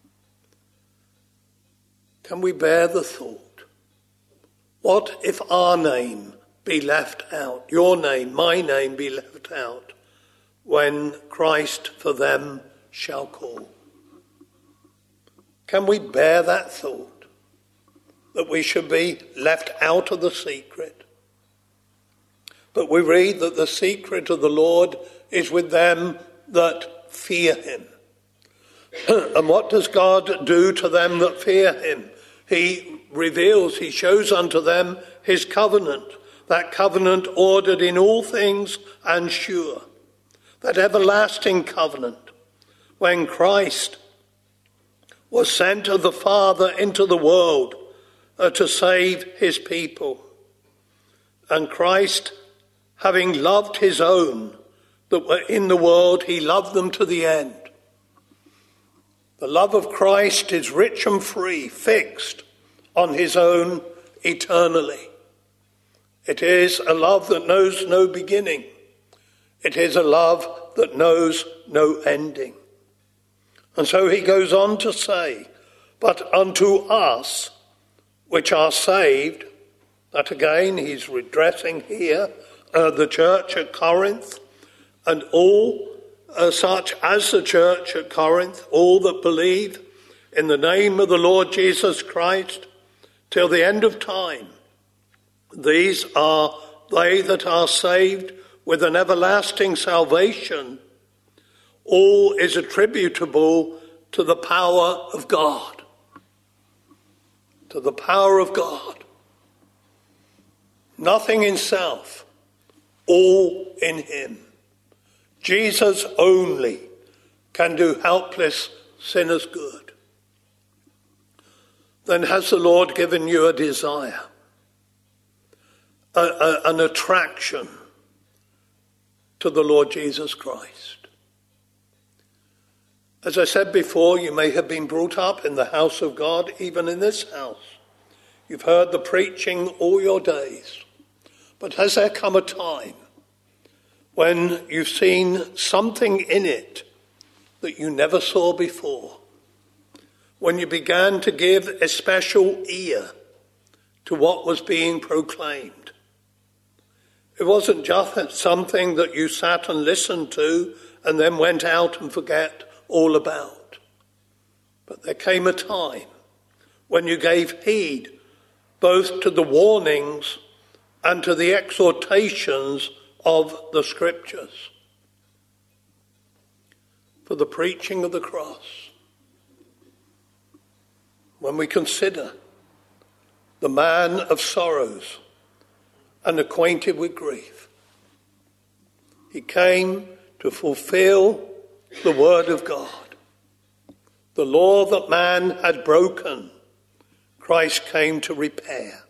Can we bear the thought? What if our name be left out, your name, my name be left out, when Christ for them shall call? Can we bear that thought, that we should be left out of the secret? But we read that the secret of the Lord is with them that fear him. And what does God do to them that fear him? He reveals, he shows unto them his covenant, that covenant ordered in all things and sure, that everlasting covenant when Christ was sent of the Father into the world to save his people. And Christ, having loved his own that were in the world, he loved them to the end. The love of Christ is rich and free, fixed on his own eternally. It is a love that knows no beginning. It is a love that knows no ending. And so he goes on to say, but unto us which are saved, that again he's redressing here the church at Corinth and all such as the church at Corinth, all that believe in the name of the Lord Jesus Christ till the end of time. These are they that are saved with an everlasting salvation. All is attributable to the power of God. To the power of God. Nothing in self, all in him. Jesus only can do helpless sinners good. Then has the Lord given you a desire, an attraction to the Lord Jesus Christ? As I said before, you may have been brought up in the house of God, even in this house. You've heard the preaching all your days. But has there come a time when you've seen something in it that you never saw before? When you began to give a special ear to what was being proclaimed? It wasn't just something that you sat and listened to and then went out and forget all about. But there came a time when you gave heed both to the warnings and to the exhortations of the scriptures for the preaching of the cross. When we consider the man of sorrows and acquainted with grief, he came to fulfill the word of God. The law that man had broken, Christ came to repair.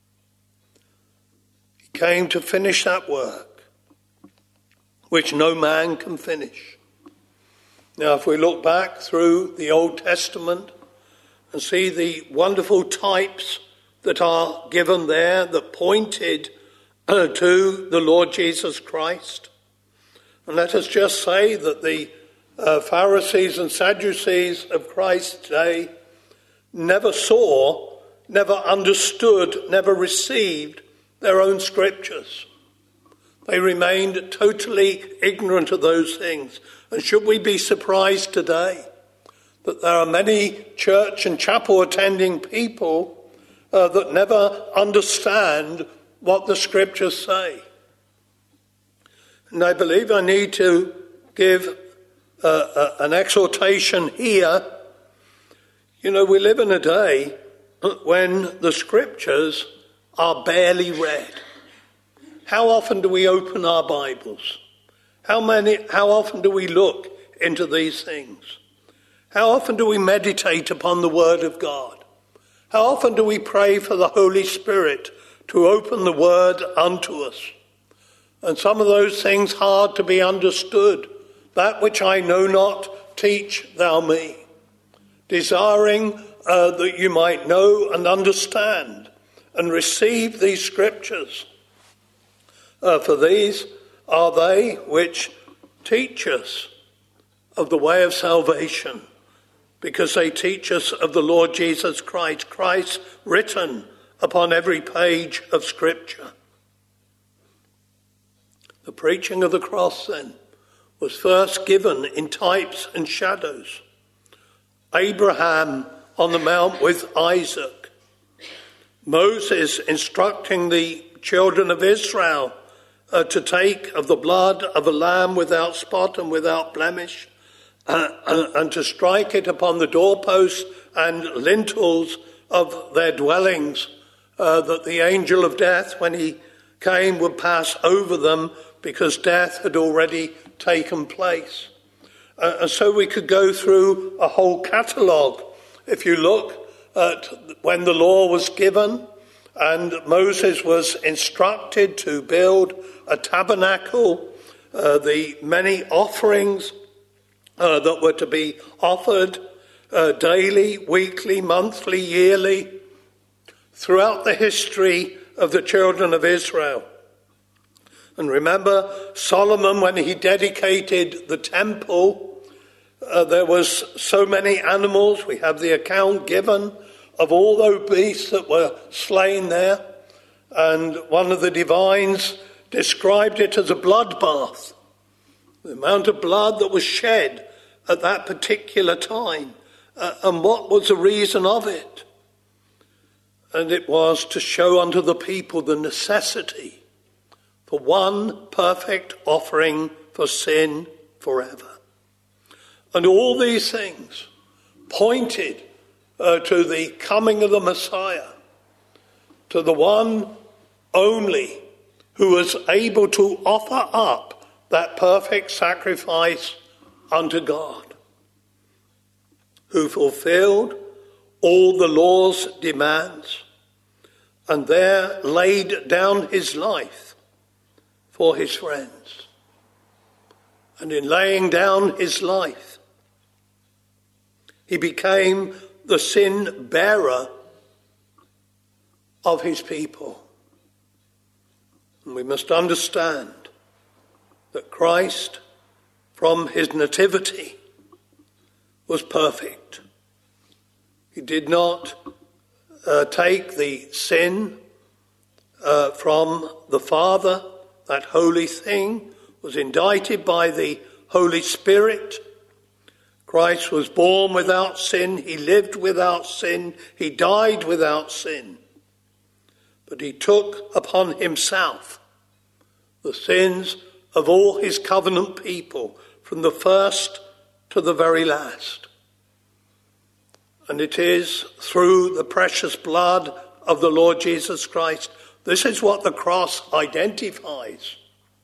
He came to finish that work which no man can finish. Now, if we look back through the Old Testament and see the wonderful types that are given there that pointed to the Lord Jesus Christ, and let us just say that the Pharisees and Sadducees of Christ's day never saw, never understood, never received their own scriptures. They remained totally ignorant of those things. And should we be surprised today that there are many church and chapel attending people that never understand what the scriptures say? And I believe I need to give an exhortation here. You know, we live in a day when the scriptures are barely read. How often do we open our Bibles? How often do we look into these things? How often do we meditate upon the Word of God? How often do we pray for the Holy Spirit to open the Word unto us? And some of those things hard to be understood. That which I know not, teach thou me. Desiring that you might know and understand and receive these scriptures. For these are they which teach us of the way of salvation, because they teach us of the Lord Jesus Christ, Christ written upon every page of Scripture. The preaching of the cross, then, was first given in types and shadows. Abraham on the mount with Isaac. Moses instructing the children of Israel to take of the blood of a lamb without spot and without blemish, and to strike it upon the doorposts and lintels of their dwellings, that the angel of death, when he came, would pass over them, because death had already taken place. And so we could go through a whole catalogue. If you look at when the law was given and Moses was instructed to build a tabernacle, the many offerings that were to be offered daily, weekly, monthly, yearly, throughout the history of the children of Israel. And remember, Solomon, when he dedicated the temple, there was so many animals. We have the account given of all those beasts that were slain there. And one of the divines described it as a bloodbath. The amount of blood that was shed at that particular time. And what was the reason of it? And it was to show unto the people the necessity for one perfect offering for sin forever. And all these things pointed to the coming of the Messiah, to the one only who was able to offer up that perfect sacrifice unto God, who fulfilled all the law's demands and there laid down his life for his friends. And in laying down his life, he became the sin bearer of his people. And we must understand that Christ, from his nativity, was perfect. He did not take the sin from the Father. That holy thing was indicted by the Holy Spirit. Christ was born without sin. He lived without sin. He died without sin. But he took upon himself the sins of all his covenant people, from the first to the very last. And it is through the precious blood of the Lord Jesus Christ. This is what the cross identifies.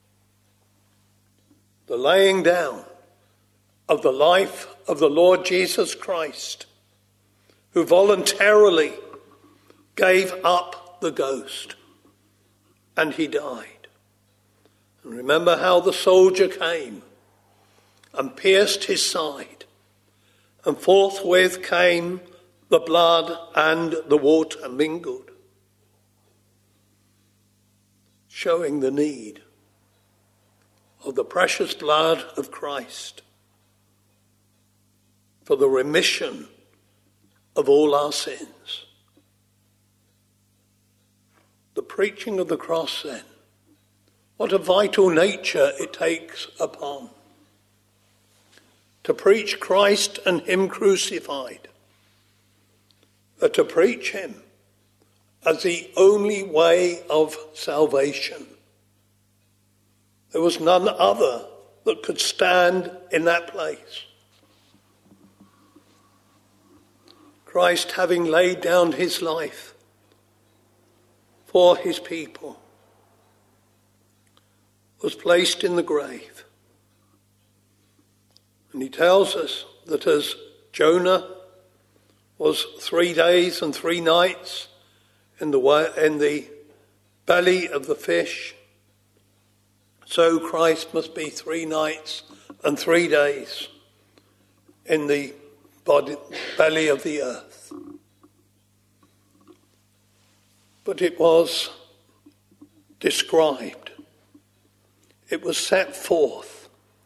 The laying down of the life of the Lord Jesus Christ, who voluntarily gave up the ghost, and he died. And remember how the soldier came and pierced his side, and forthwith came the blood and the water mingled, showing the need of the precious blood of Christ for the remission of all our sins. The preaching of the cross, then, what a vital nature it takes upon. To preach Christ and him crucified, to preach him as the only way of salvation. There was none other that could stand in that place. Christ, having laid down his life for his people, was placed in the grave. And he tells us that as Jonah was 3 days and 3 nights in the belly of the fish, so Christ must be 3 nights and 3 days in the belly of the earth. But it was described, it was set forth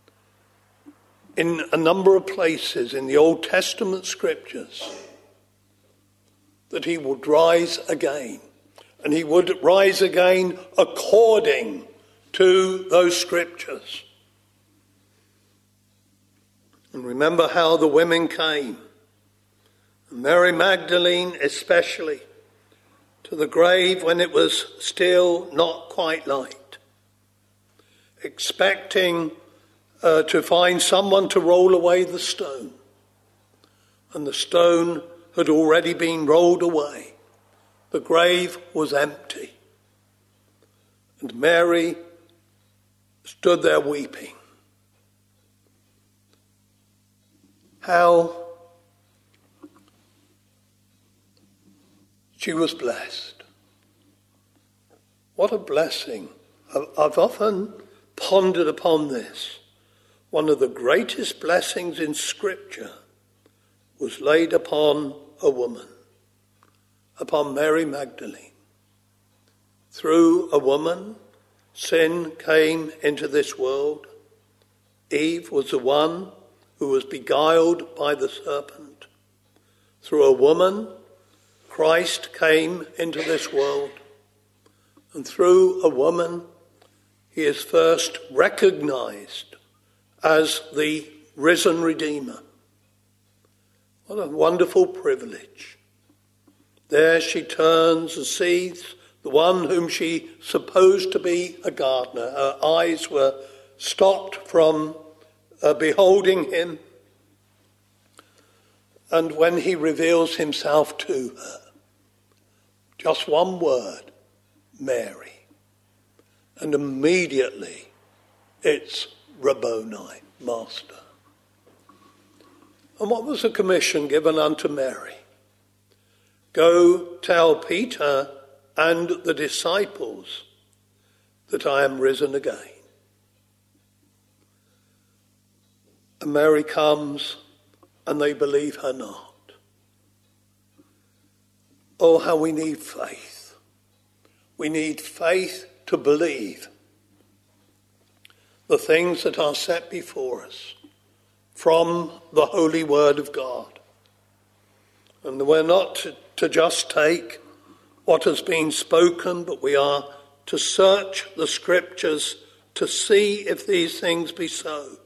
in a number of places in the Old Testament scriptures that he would rise again, and he would rise again according to those scriptures. And remember how the women came, Mary Magdalene especially, to the grave when it was still not quite light. expecting to find someone to roll away the stone. And the stone had already been rolled away. The grave was empty. And Mary stood there weeping. How she was blessed. What a blessing. I've often pondered upon this. One of the greatest blessings in Scripture was laid upon a woman, upon Mary Magdalene. Through a woman, sin came into this world. Eve was the one who was beguiled by the serpent. Through a woman, Christ came into this world. And through a woman, he is first recognized as the risen Redeemer. What a wonderful privilege. There she turns and sees the one whom she supposed to be a gardener. Her eyes were stopped from beholding him. And when he reveals himself to her, just one word, Mary. And immediately it's Rabboni, Master. And what was the commission given unto Mary? Go tell Peter and the disciples that I am risen again. And Mary comes and they believe her not. Oh, how we need faith. We need faith to believe the things that are set before us from the holy word of God. And we're not to just take what has been spoken, but we are to search the Scriptures to see if these things be so.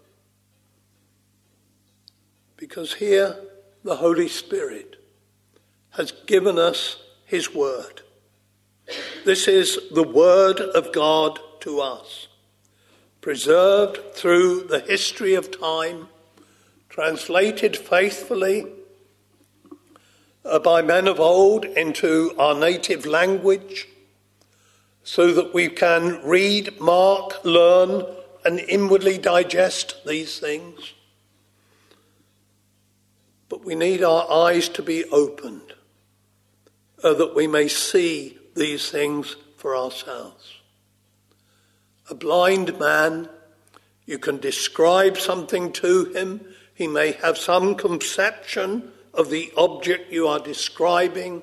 Because here the Holy Spirit has given us his word. This is the word of God to us, preserved through the history of time, translated faithfully by men of old into our native language, so that we can read, mark, learn, and inwardly digest these things. But we need our eyes to be opened, that we may see these things for ourselves. A blind man, you can describe something to him. He may have some conception of the object you are describing,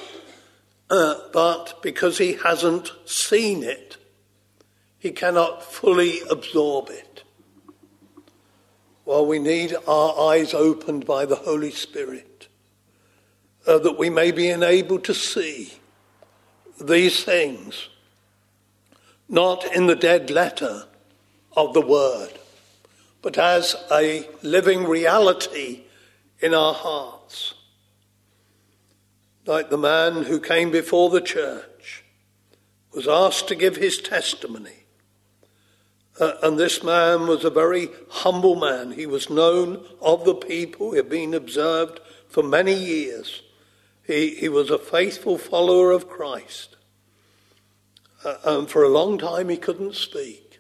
but because he hasn't seen it, he cannot fully absorb it. Well, we need our eyes opened by the Holy Spirit, that we may be enabled to see these things, not in the dead letter of the word, but as a living reality in our hearts. Like the man who came before the church, was asked to give his testimony. And this man was a very humble man. He was known of the people. He had been observed for many years. He was a faithful follower of Christ. And for a long time he couldn't speak.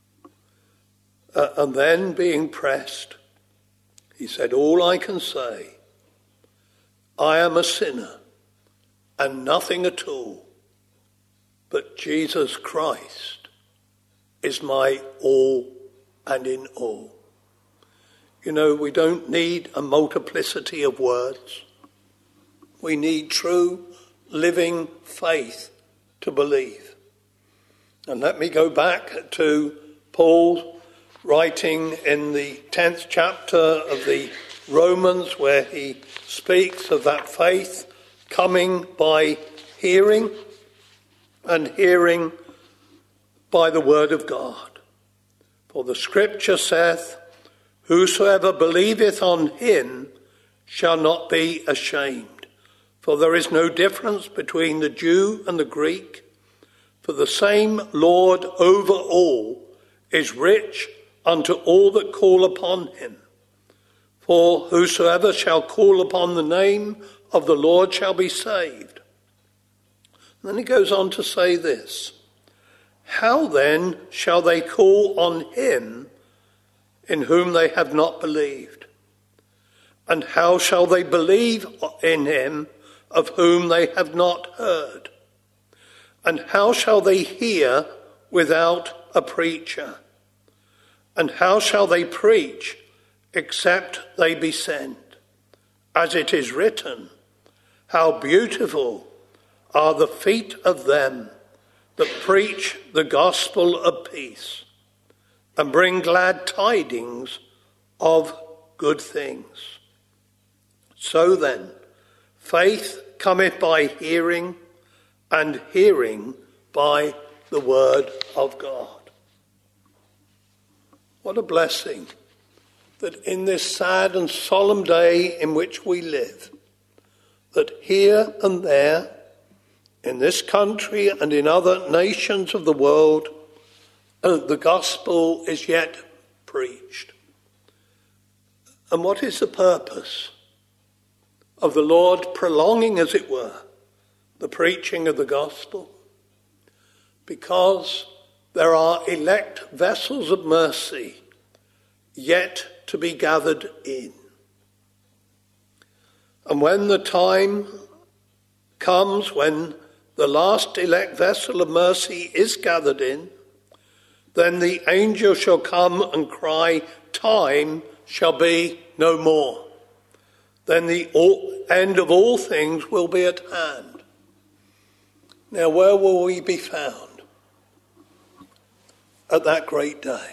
And then being pressed, he said, all I can say, I am a sinner and nothing at all, but Jesus Christ is my all and in all. You know, we don't need a multiplicity of words. We need true living faith to believe. And let me go back to Paul writing in the 10th chapter of the Romans, where he speaks of that faith coming by hearing, and hearing by the word of God. For the Scripture saith, whosoever believeth on him shall not be ashamed. For there is no difference between the Jew and the Greek, for the same Lord over all is rich unto all that call upon him. For whosoever shall call upon the name of the Lord shall be saved. And then he goes on to say this: how then shall they call on him in whom they have not believed? And how shall they believe in him of whom they have not heard? And how shall they hear without a preacher? And how shall they preach except they be sent? As it is written, how beautiful are the feet of them that preach the gospel of peace and bring glad tidings of good things. So then, faith cometh by hearing, and hearing by the word of God. What a blessing that in this sad and solemn day in which we live, that here and there, in this country and in other nations of the world, the gospel is yet preached. And what is the purpose of the Lord prolonging, as it were, the preaching of the gospel? Because there are elect vessels of mercy yet to be gathered in. And when the time comes when the last elect vessel of mercy is gathered in, then the angel shall come and cry, time shall be no more. Then the end of all things will be at hand. Now, where will we be found at that great day?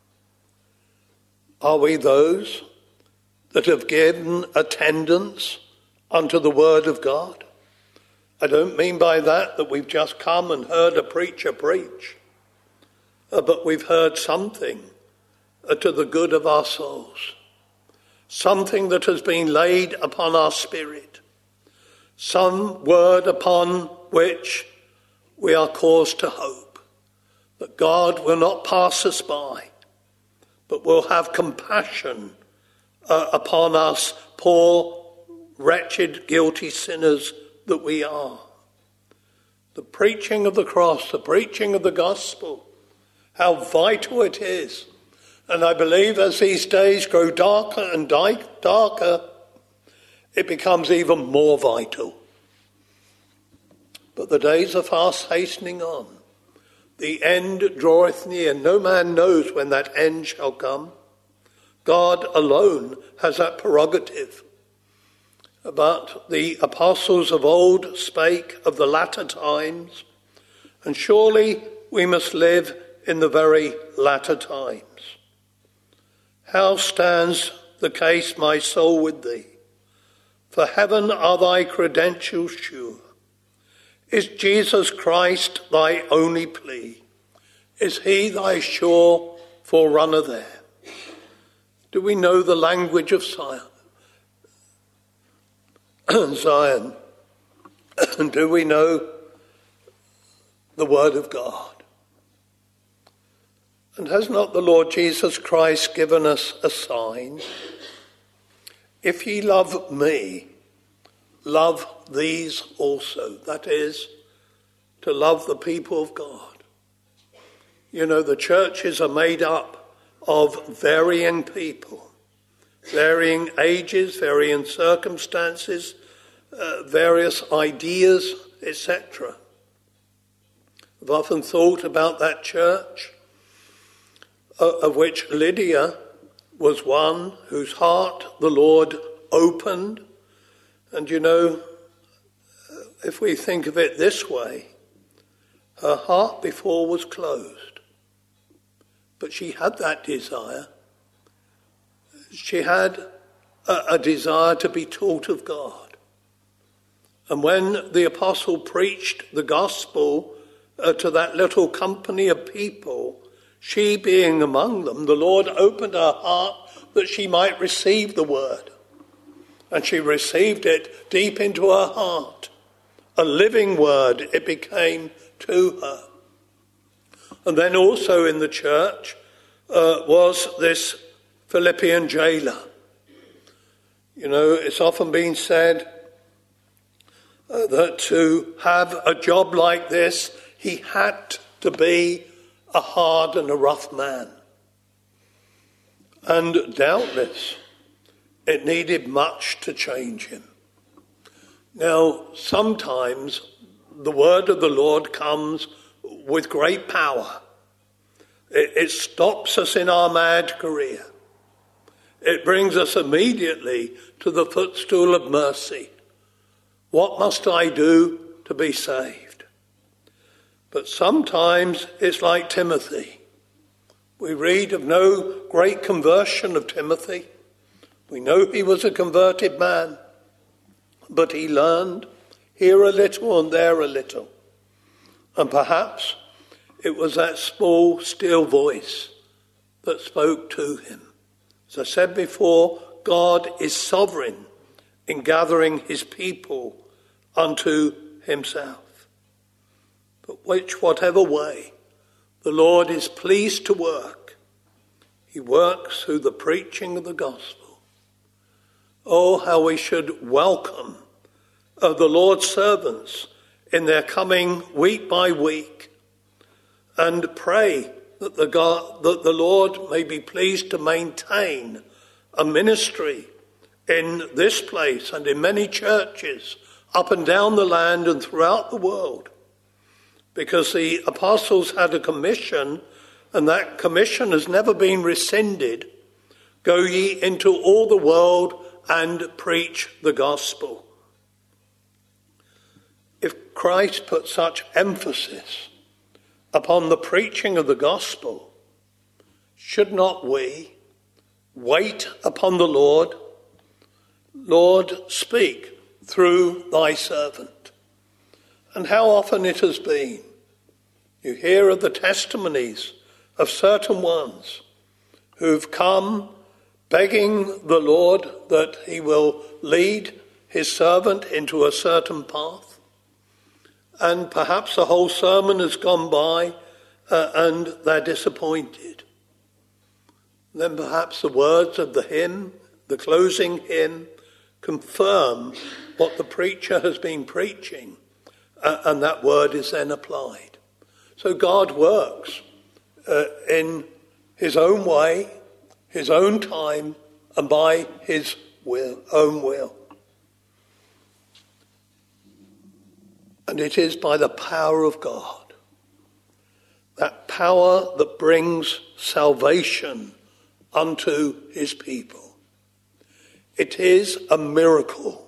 Are we those that have given attendance unto the word of God? I don't mean by that we've just come and heard a preacher preach, but we've heard something to the good of our souls, something that has been laid upon our spirit, some word upon which we are caused to hope that God will not pass us by, but will have compassion upon us, poor, wretched, guilty sinners that we are. The preaching of the cross, the preaching of the gospel, how vital it is. And I believe as these days grow darker and darker, it becomes even more vital. But the days are fast hastening on. The end draweth near. No man knows when that end shall come. God alone has that prerogative. But the apostles of old spake of the latter times, and surely we must live in the very latter times. How stands the case, my soul, with thee? For heaven are thy credentials sure. Is Jesus Christ thy only plea? Is he thy sure forerunner there? Do we know the language of Zion? Do we know the word of God? And has not the Lord Jesus Christ given us a sign? If ye love me, love these also. That is, to love the people of God. You know, the churches are made up of varying people, varying ages, varying circumstances, various ideas, etc. I've often thought about that church, of which Lydia was one whose heart the Lord opened. And you know, if we think of it this way, her heart before was closed. But she had that desire. She had a desire to be taught of God. And when the apostle preached the gospel to that little company of people, she being among them, the Lord opened her heart that she might receive the word. And she received it deep into her heart. A living word it became to her. And then also in the church, was this Philippian jailer. You know, it's often been said that to have a job like this, he had to be a hard and a rough man. And doubtless, it needed much to change him. Now, sometimes the word of the Lord comes with great power. It stops us in our mad career. It brings us immediately to the footstool of mercy. What must I do to be saved? But sometimes it's like Timothy. We read of no great conversion of Timothy. We know he was a converted man, but he learned here a little and there a little. And perhaps it was that small, still voice that spoke to him. As I said before, God is sovereign in gathering his people unto himself. But whatever way the Lord is pleased to work, he works through the preaching of the gospel. Oh, how we should welcome the Lord's servants in their coming week by week, and pray that the Lord may be pleased to maintain a ministry in this place and in many churches up and down the land and throughout the world. Because the apostles had a commission, and that commission has never been rescinded. Go ye into all the world and preach the gospel. If Christ put such emphasis upon the preaching of the gospel, should not we wait upon the Lord? Lord, speak through thy servant. And how often it has been. You hear of the testimonies of certain ones who've come begging the Lord that he will lead his servant into a certain path. And perhaps the whole sermon has gone by and they're disappointed. Then perhaps the words of the hymn, the closing hymn, confirm what the preacher has been preaching, and that word is then applied. So God works in his own way, his own time, and by his own will. And it is by the power of God, that power that brings salvation unto his people. It is a miracle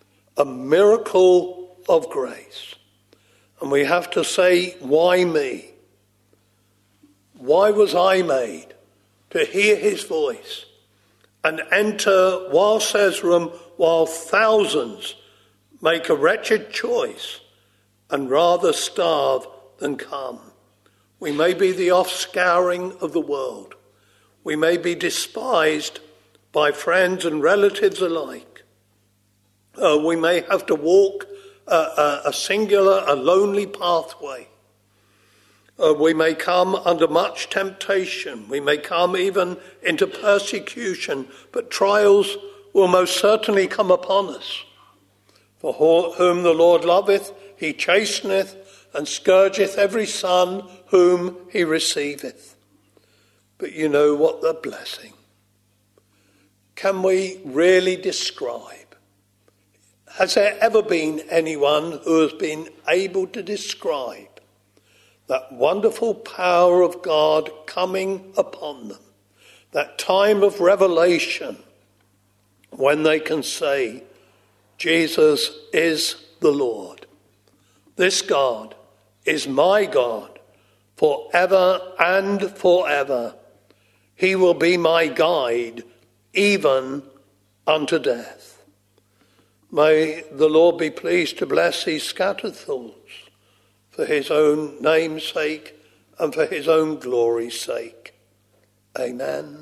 of grace. And we have to say, why me? Why was I made to hear his voice and enter Walsall's room while thousands make a wretched choice and rather starve than come? We may be the offscouring of the world. We may be despised by friends and relatives alike. We may have to walk a singular, a lonely pathway. We may come under much temptation. We may come even into persecution, but trials will most certainly come upon us. For whom the Lord loveth, he chasteneth, and scourgeth every son whom he receiveth. But you know what the blessing. Can we really describe? Has there ever been anyone who has been able to describe that wonderful power of God coming upon them? That time of revelation when they can say, Jesus is the Lord. This God is my God forever and forever. He will be my guide even unto death. May the Lord be pleased to bless these scattered thoughts for his own name's sake and for his own glory's sake. Amen.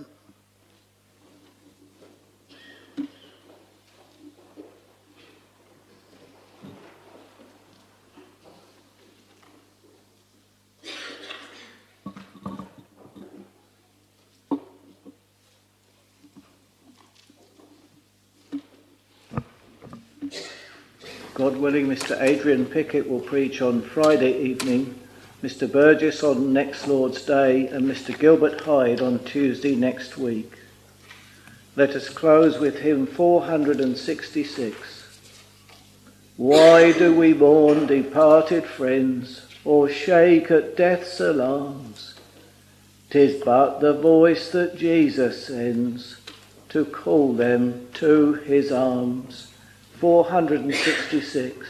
God willing, Mr. Adrian Pickett will preach on Friday evening, Mr. Burgess on next Lord's Day, and Mr. Gilbert Hyde on Tuesday next week. Let us close with hymn 466. Why do we mourn departed friends, or shake at death's alarms? 'Tis but the voice that Jesus sends to call them to his arms. 466.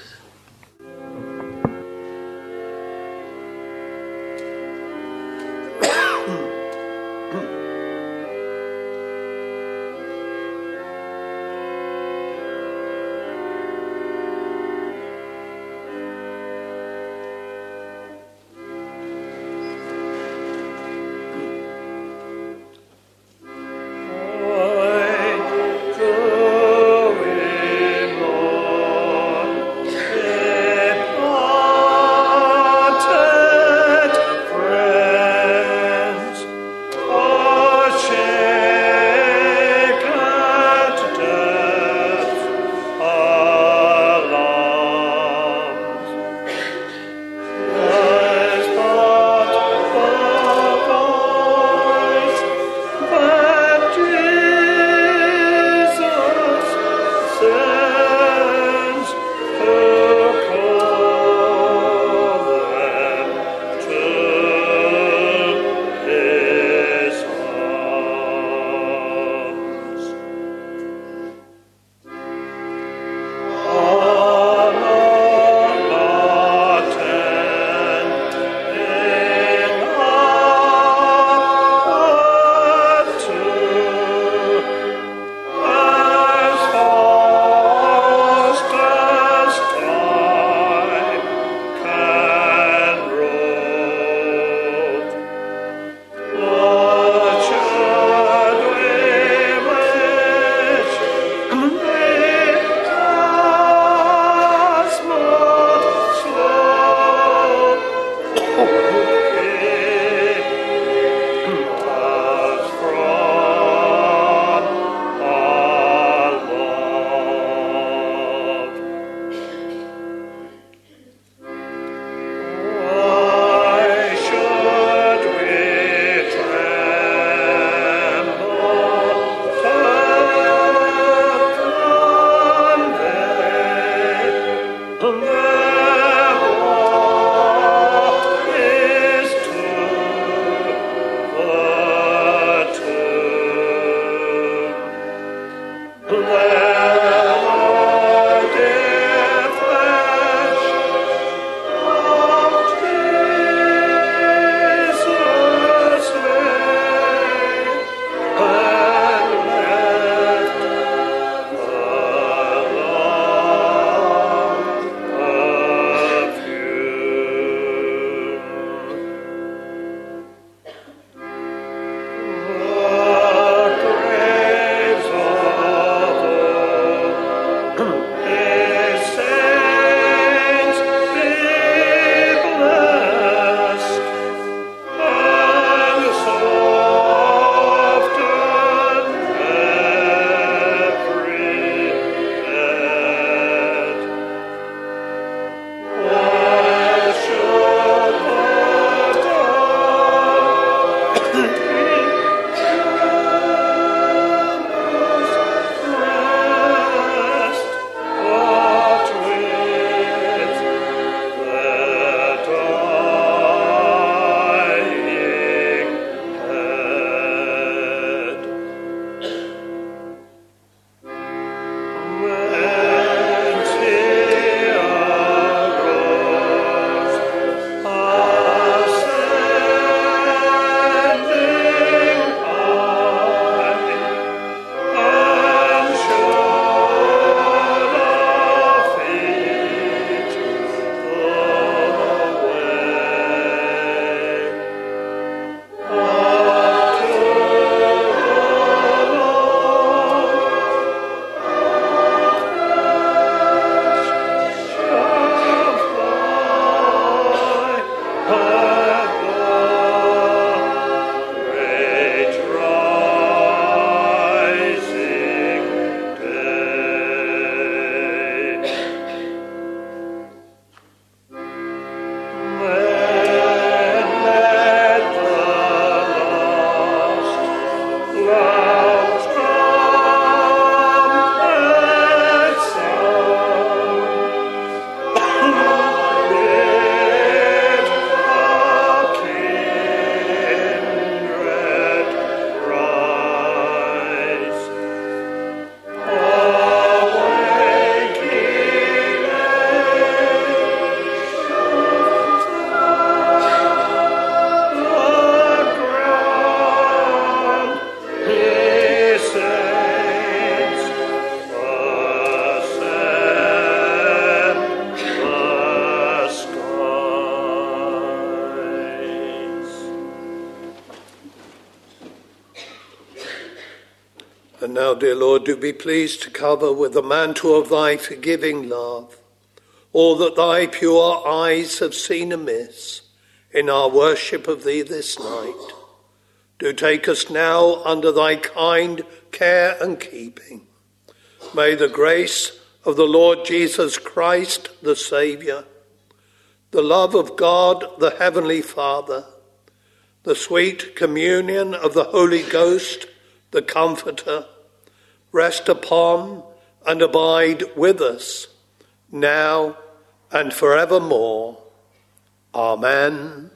And now, dear Lord, do be pleased to cover with the mantle of thy forgiving love all that thy pure eyes have seen amiss in our worship of thee this night. Do take us now under thy kind care and keeping. May the grace of the Lord Jesus Christ, the Saviour, the love of God, the Heavenly Father, the sweet communion of the Holy Ghost, the Comforter, rest upon and abide with us now and forevermore. Amen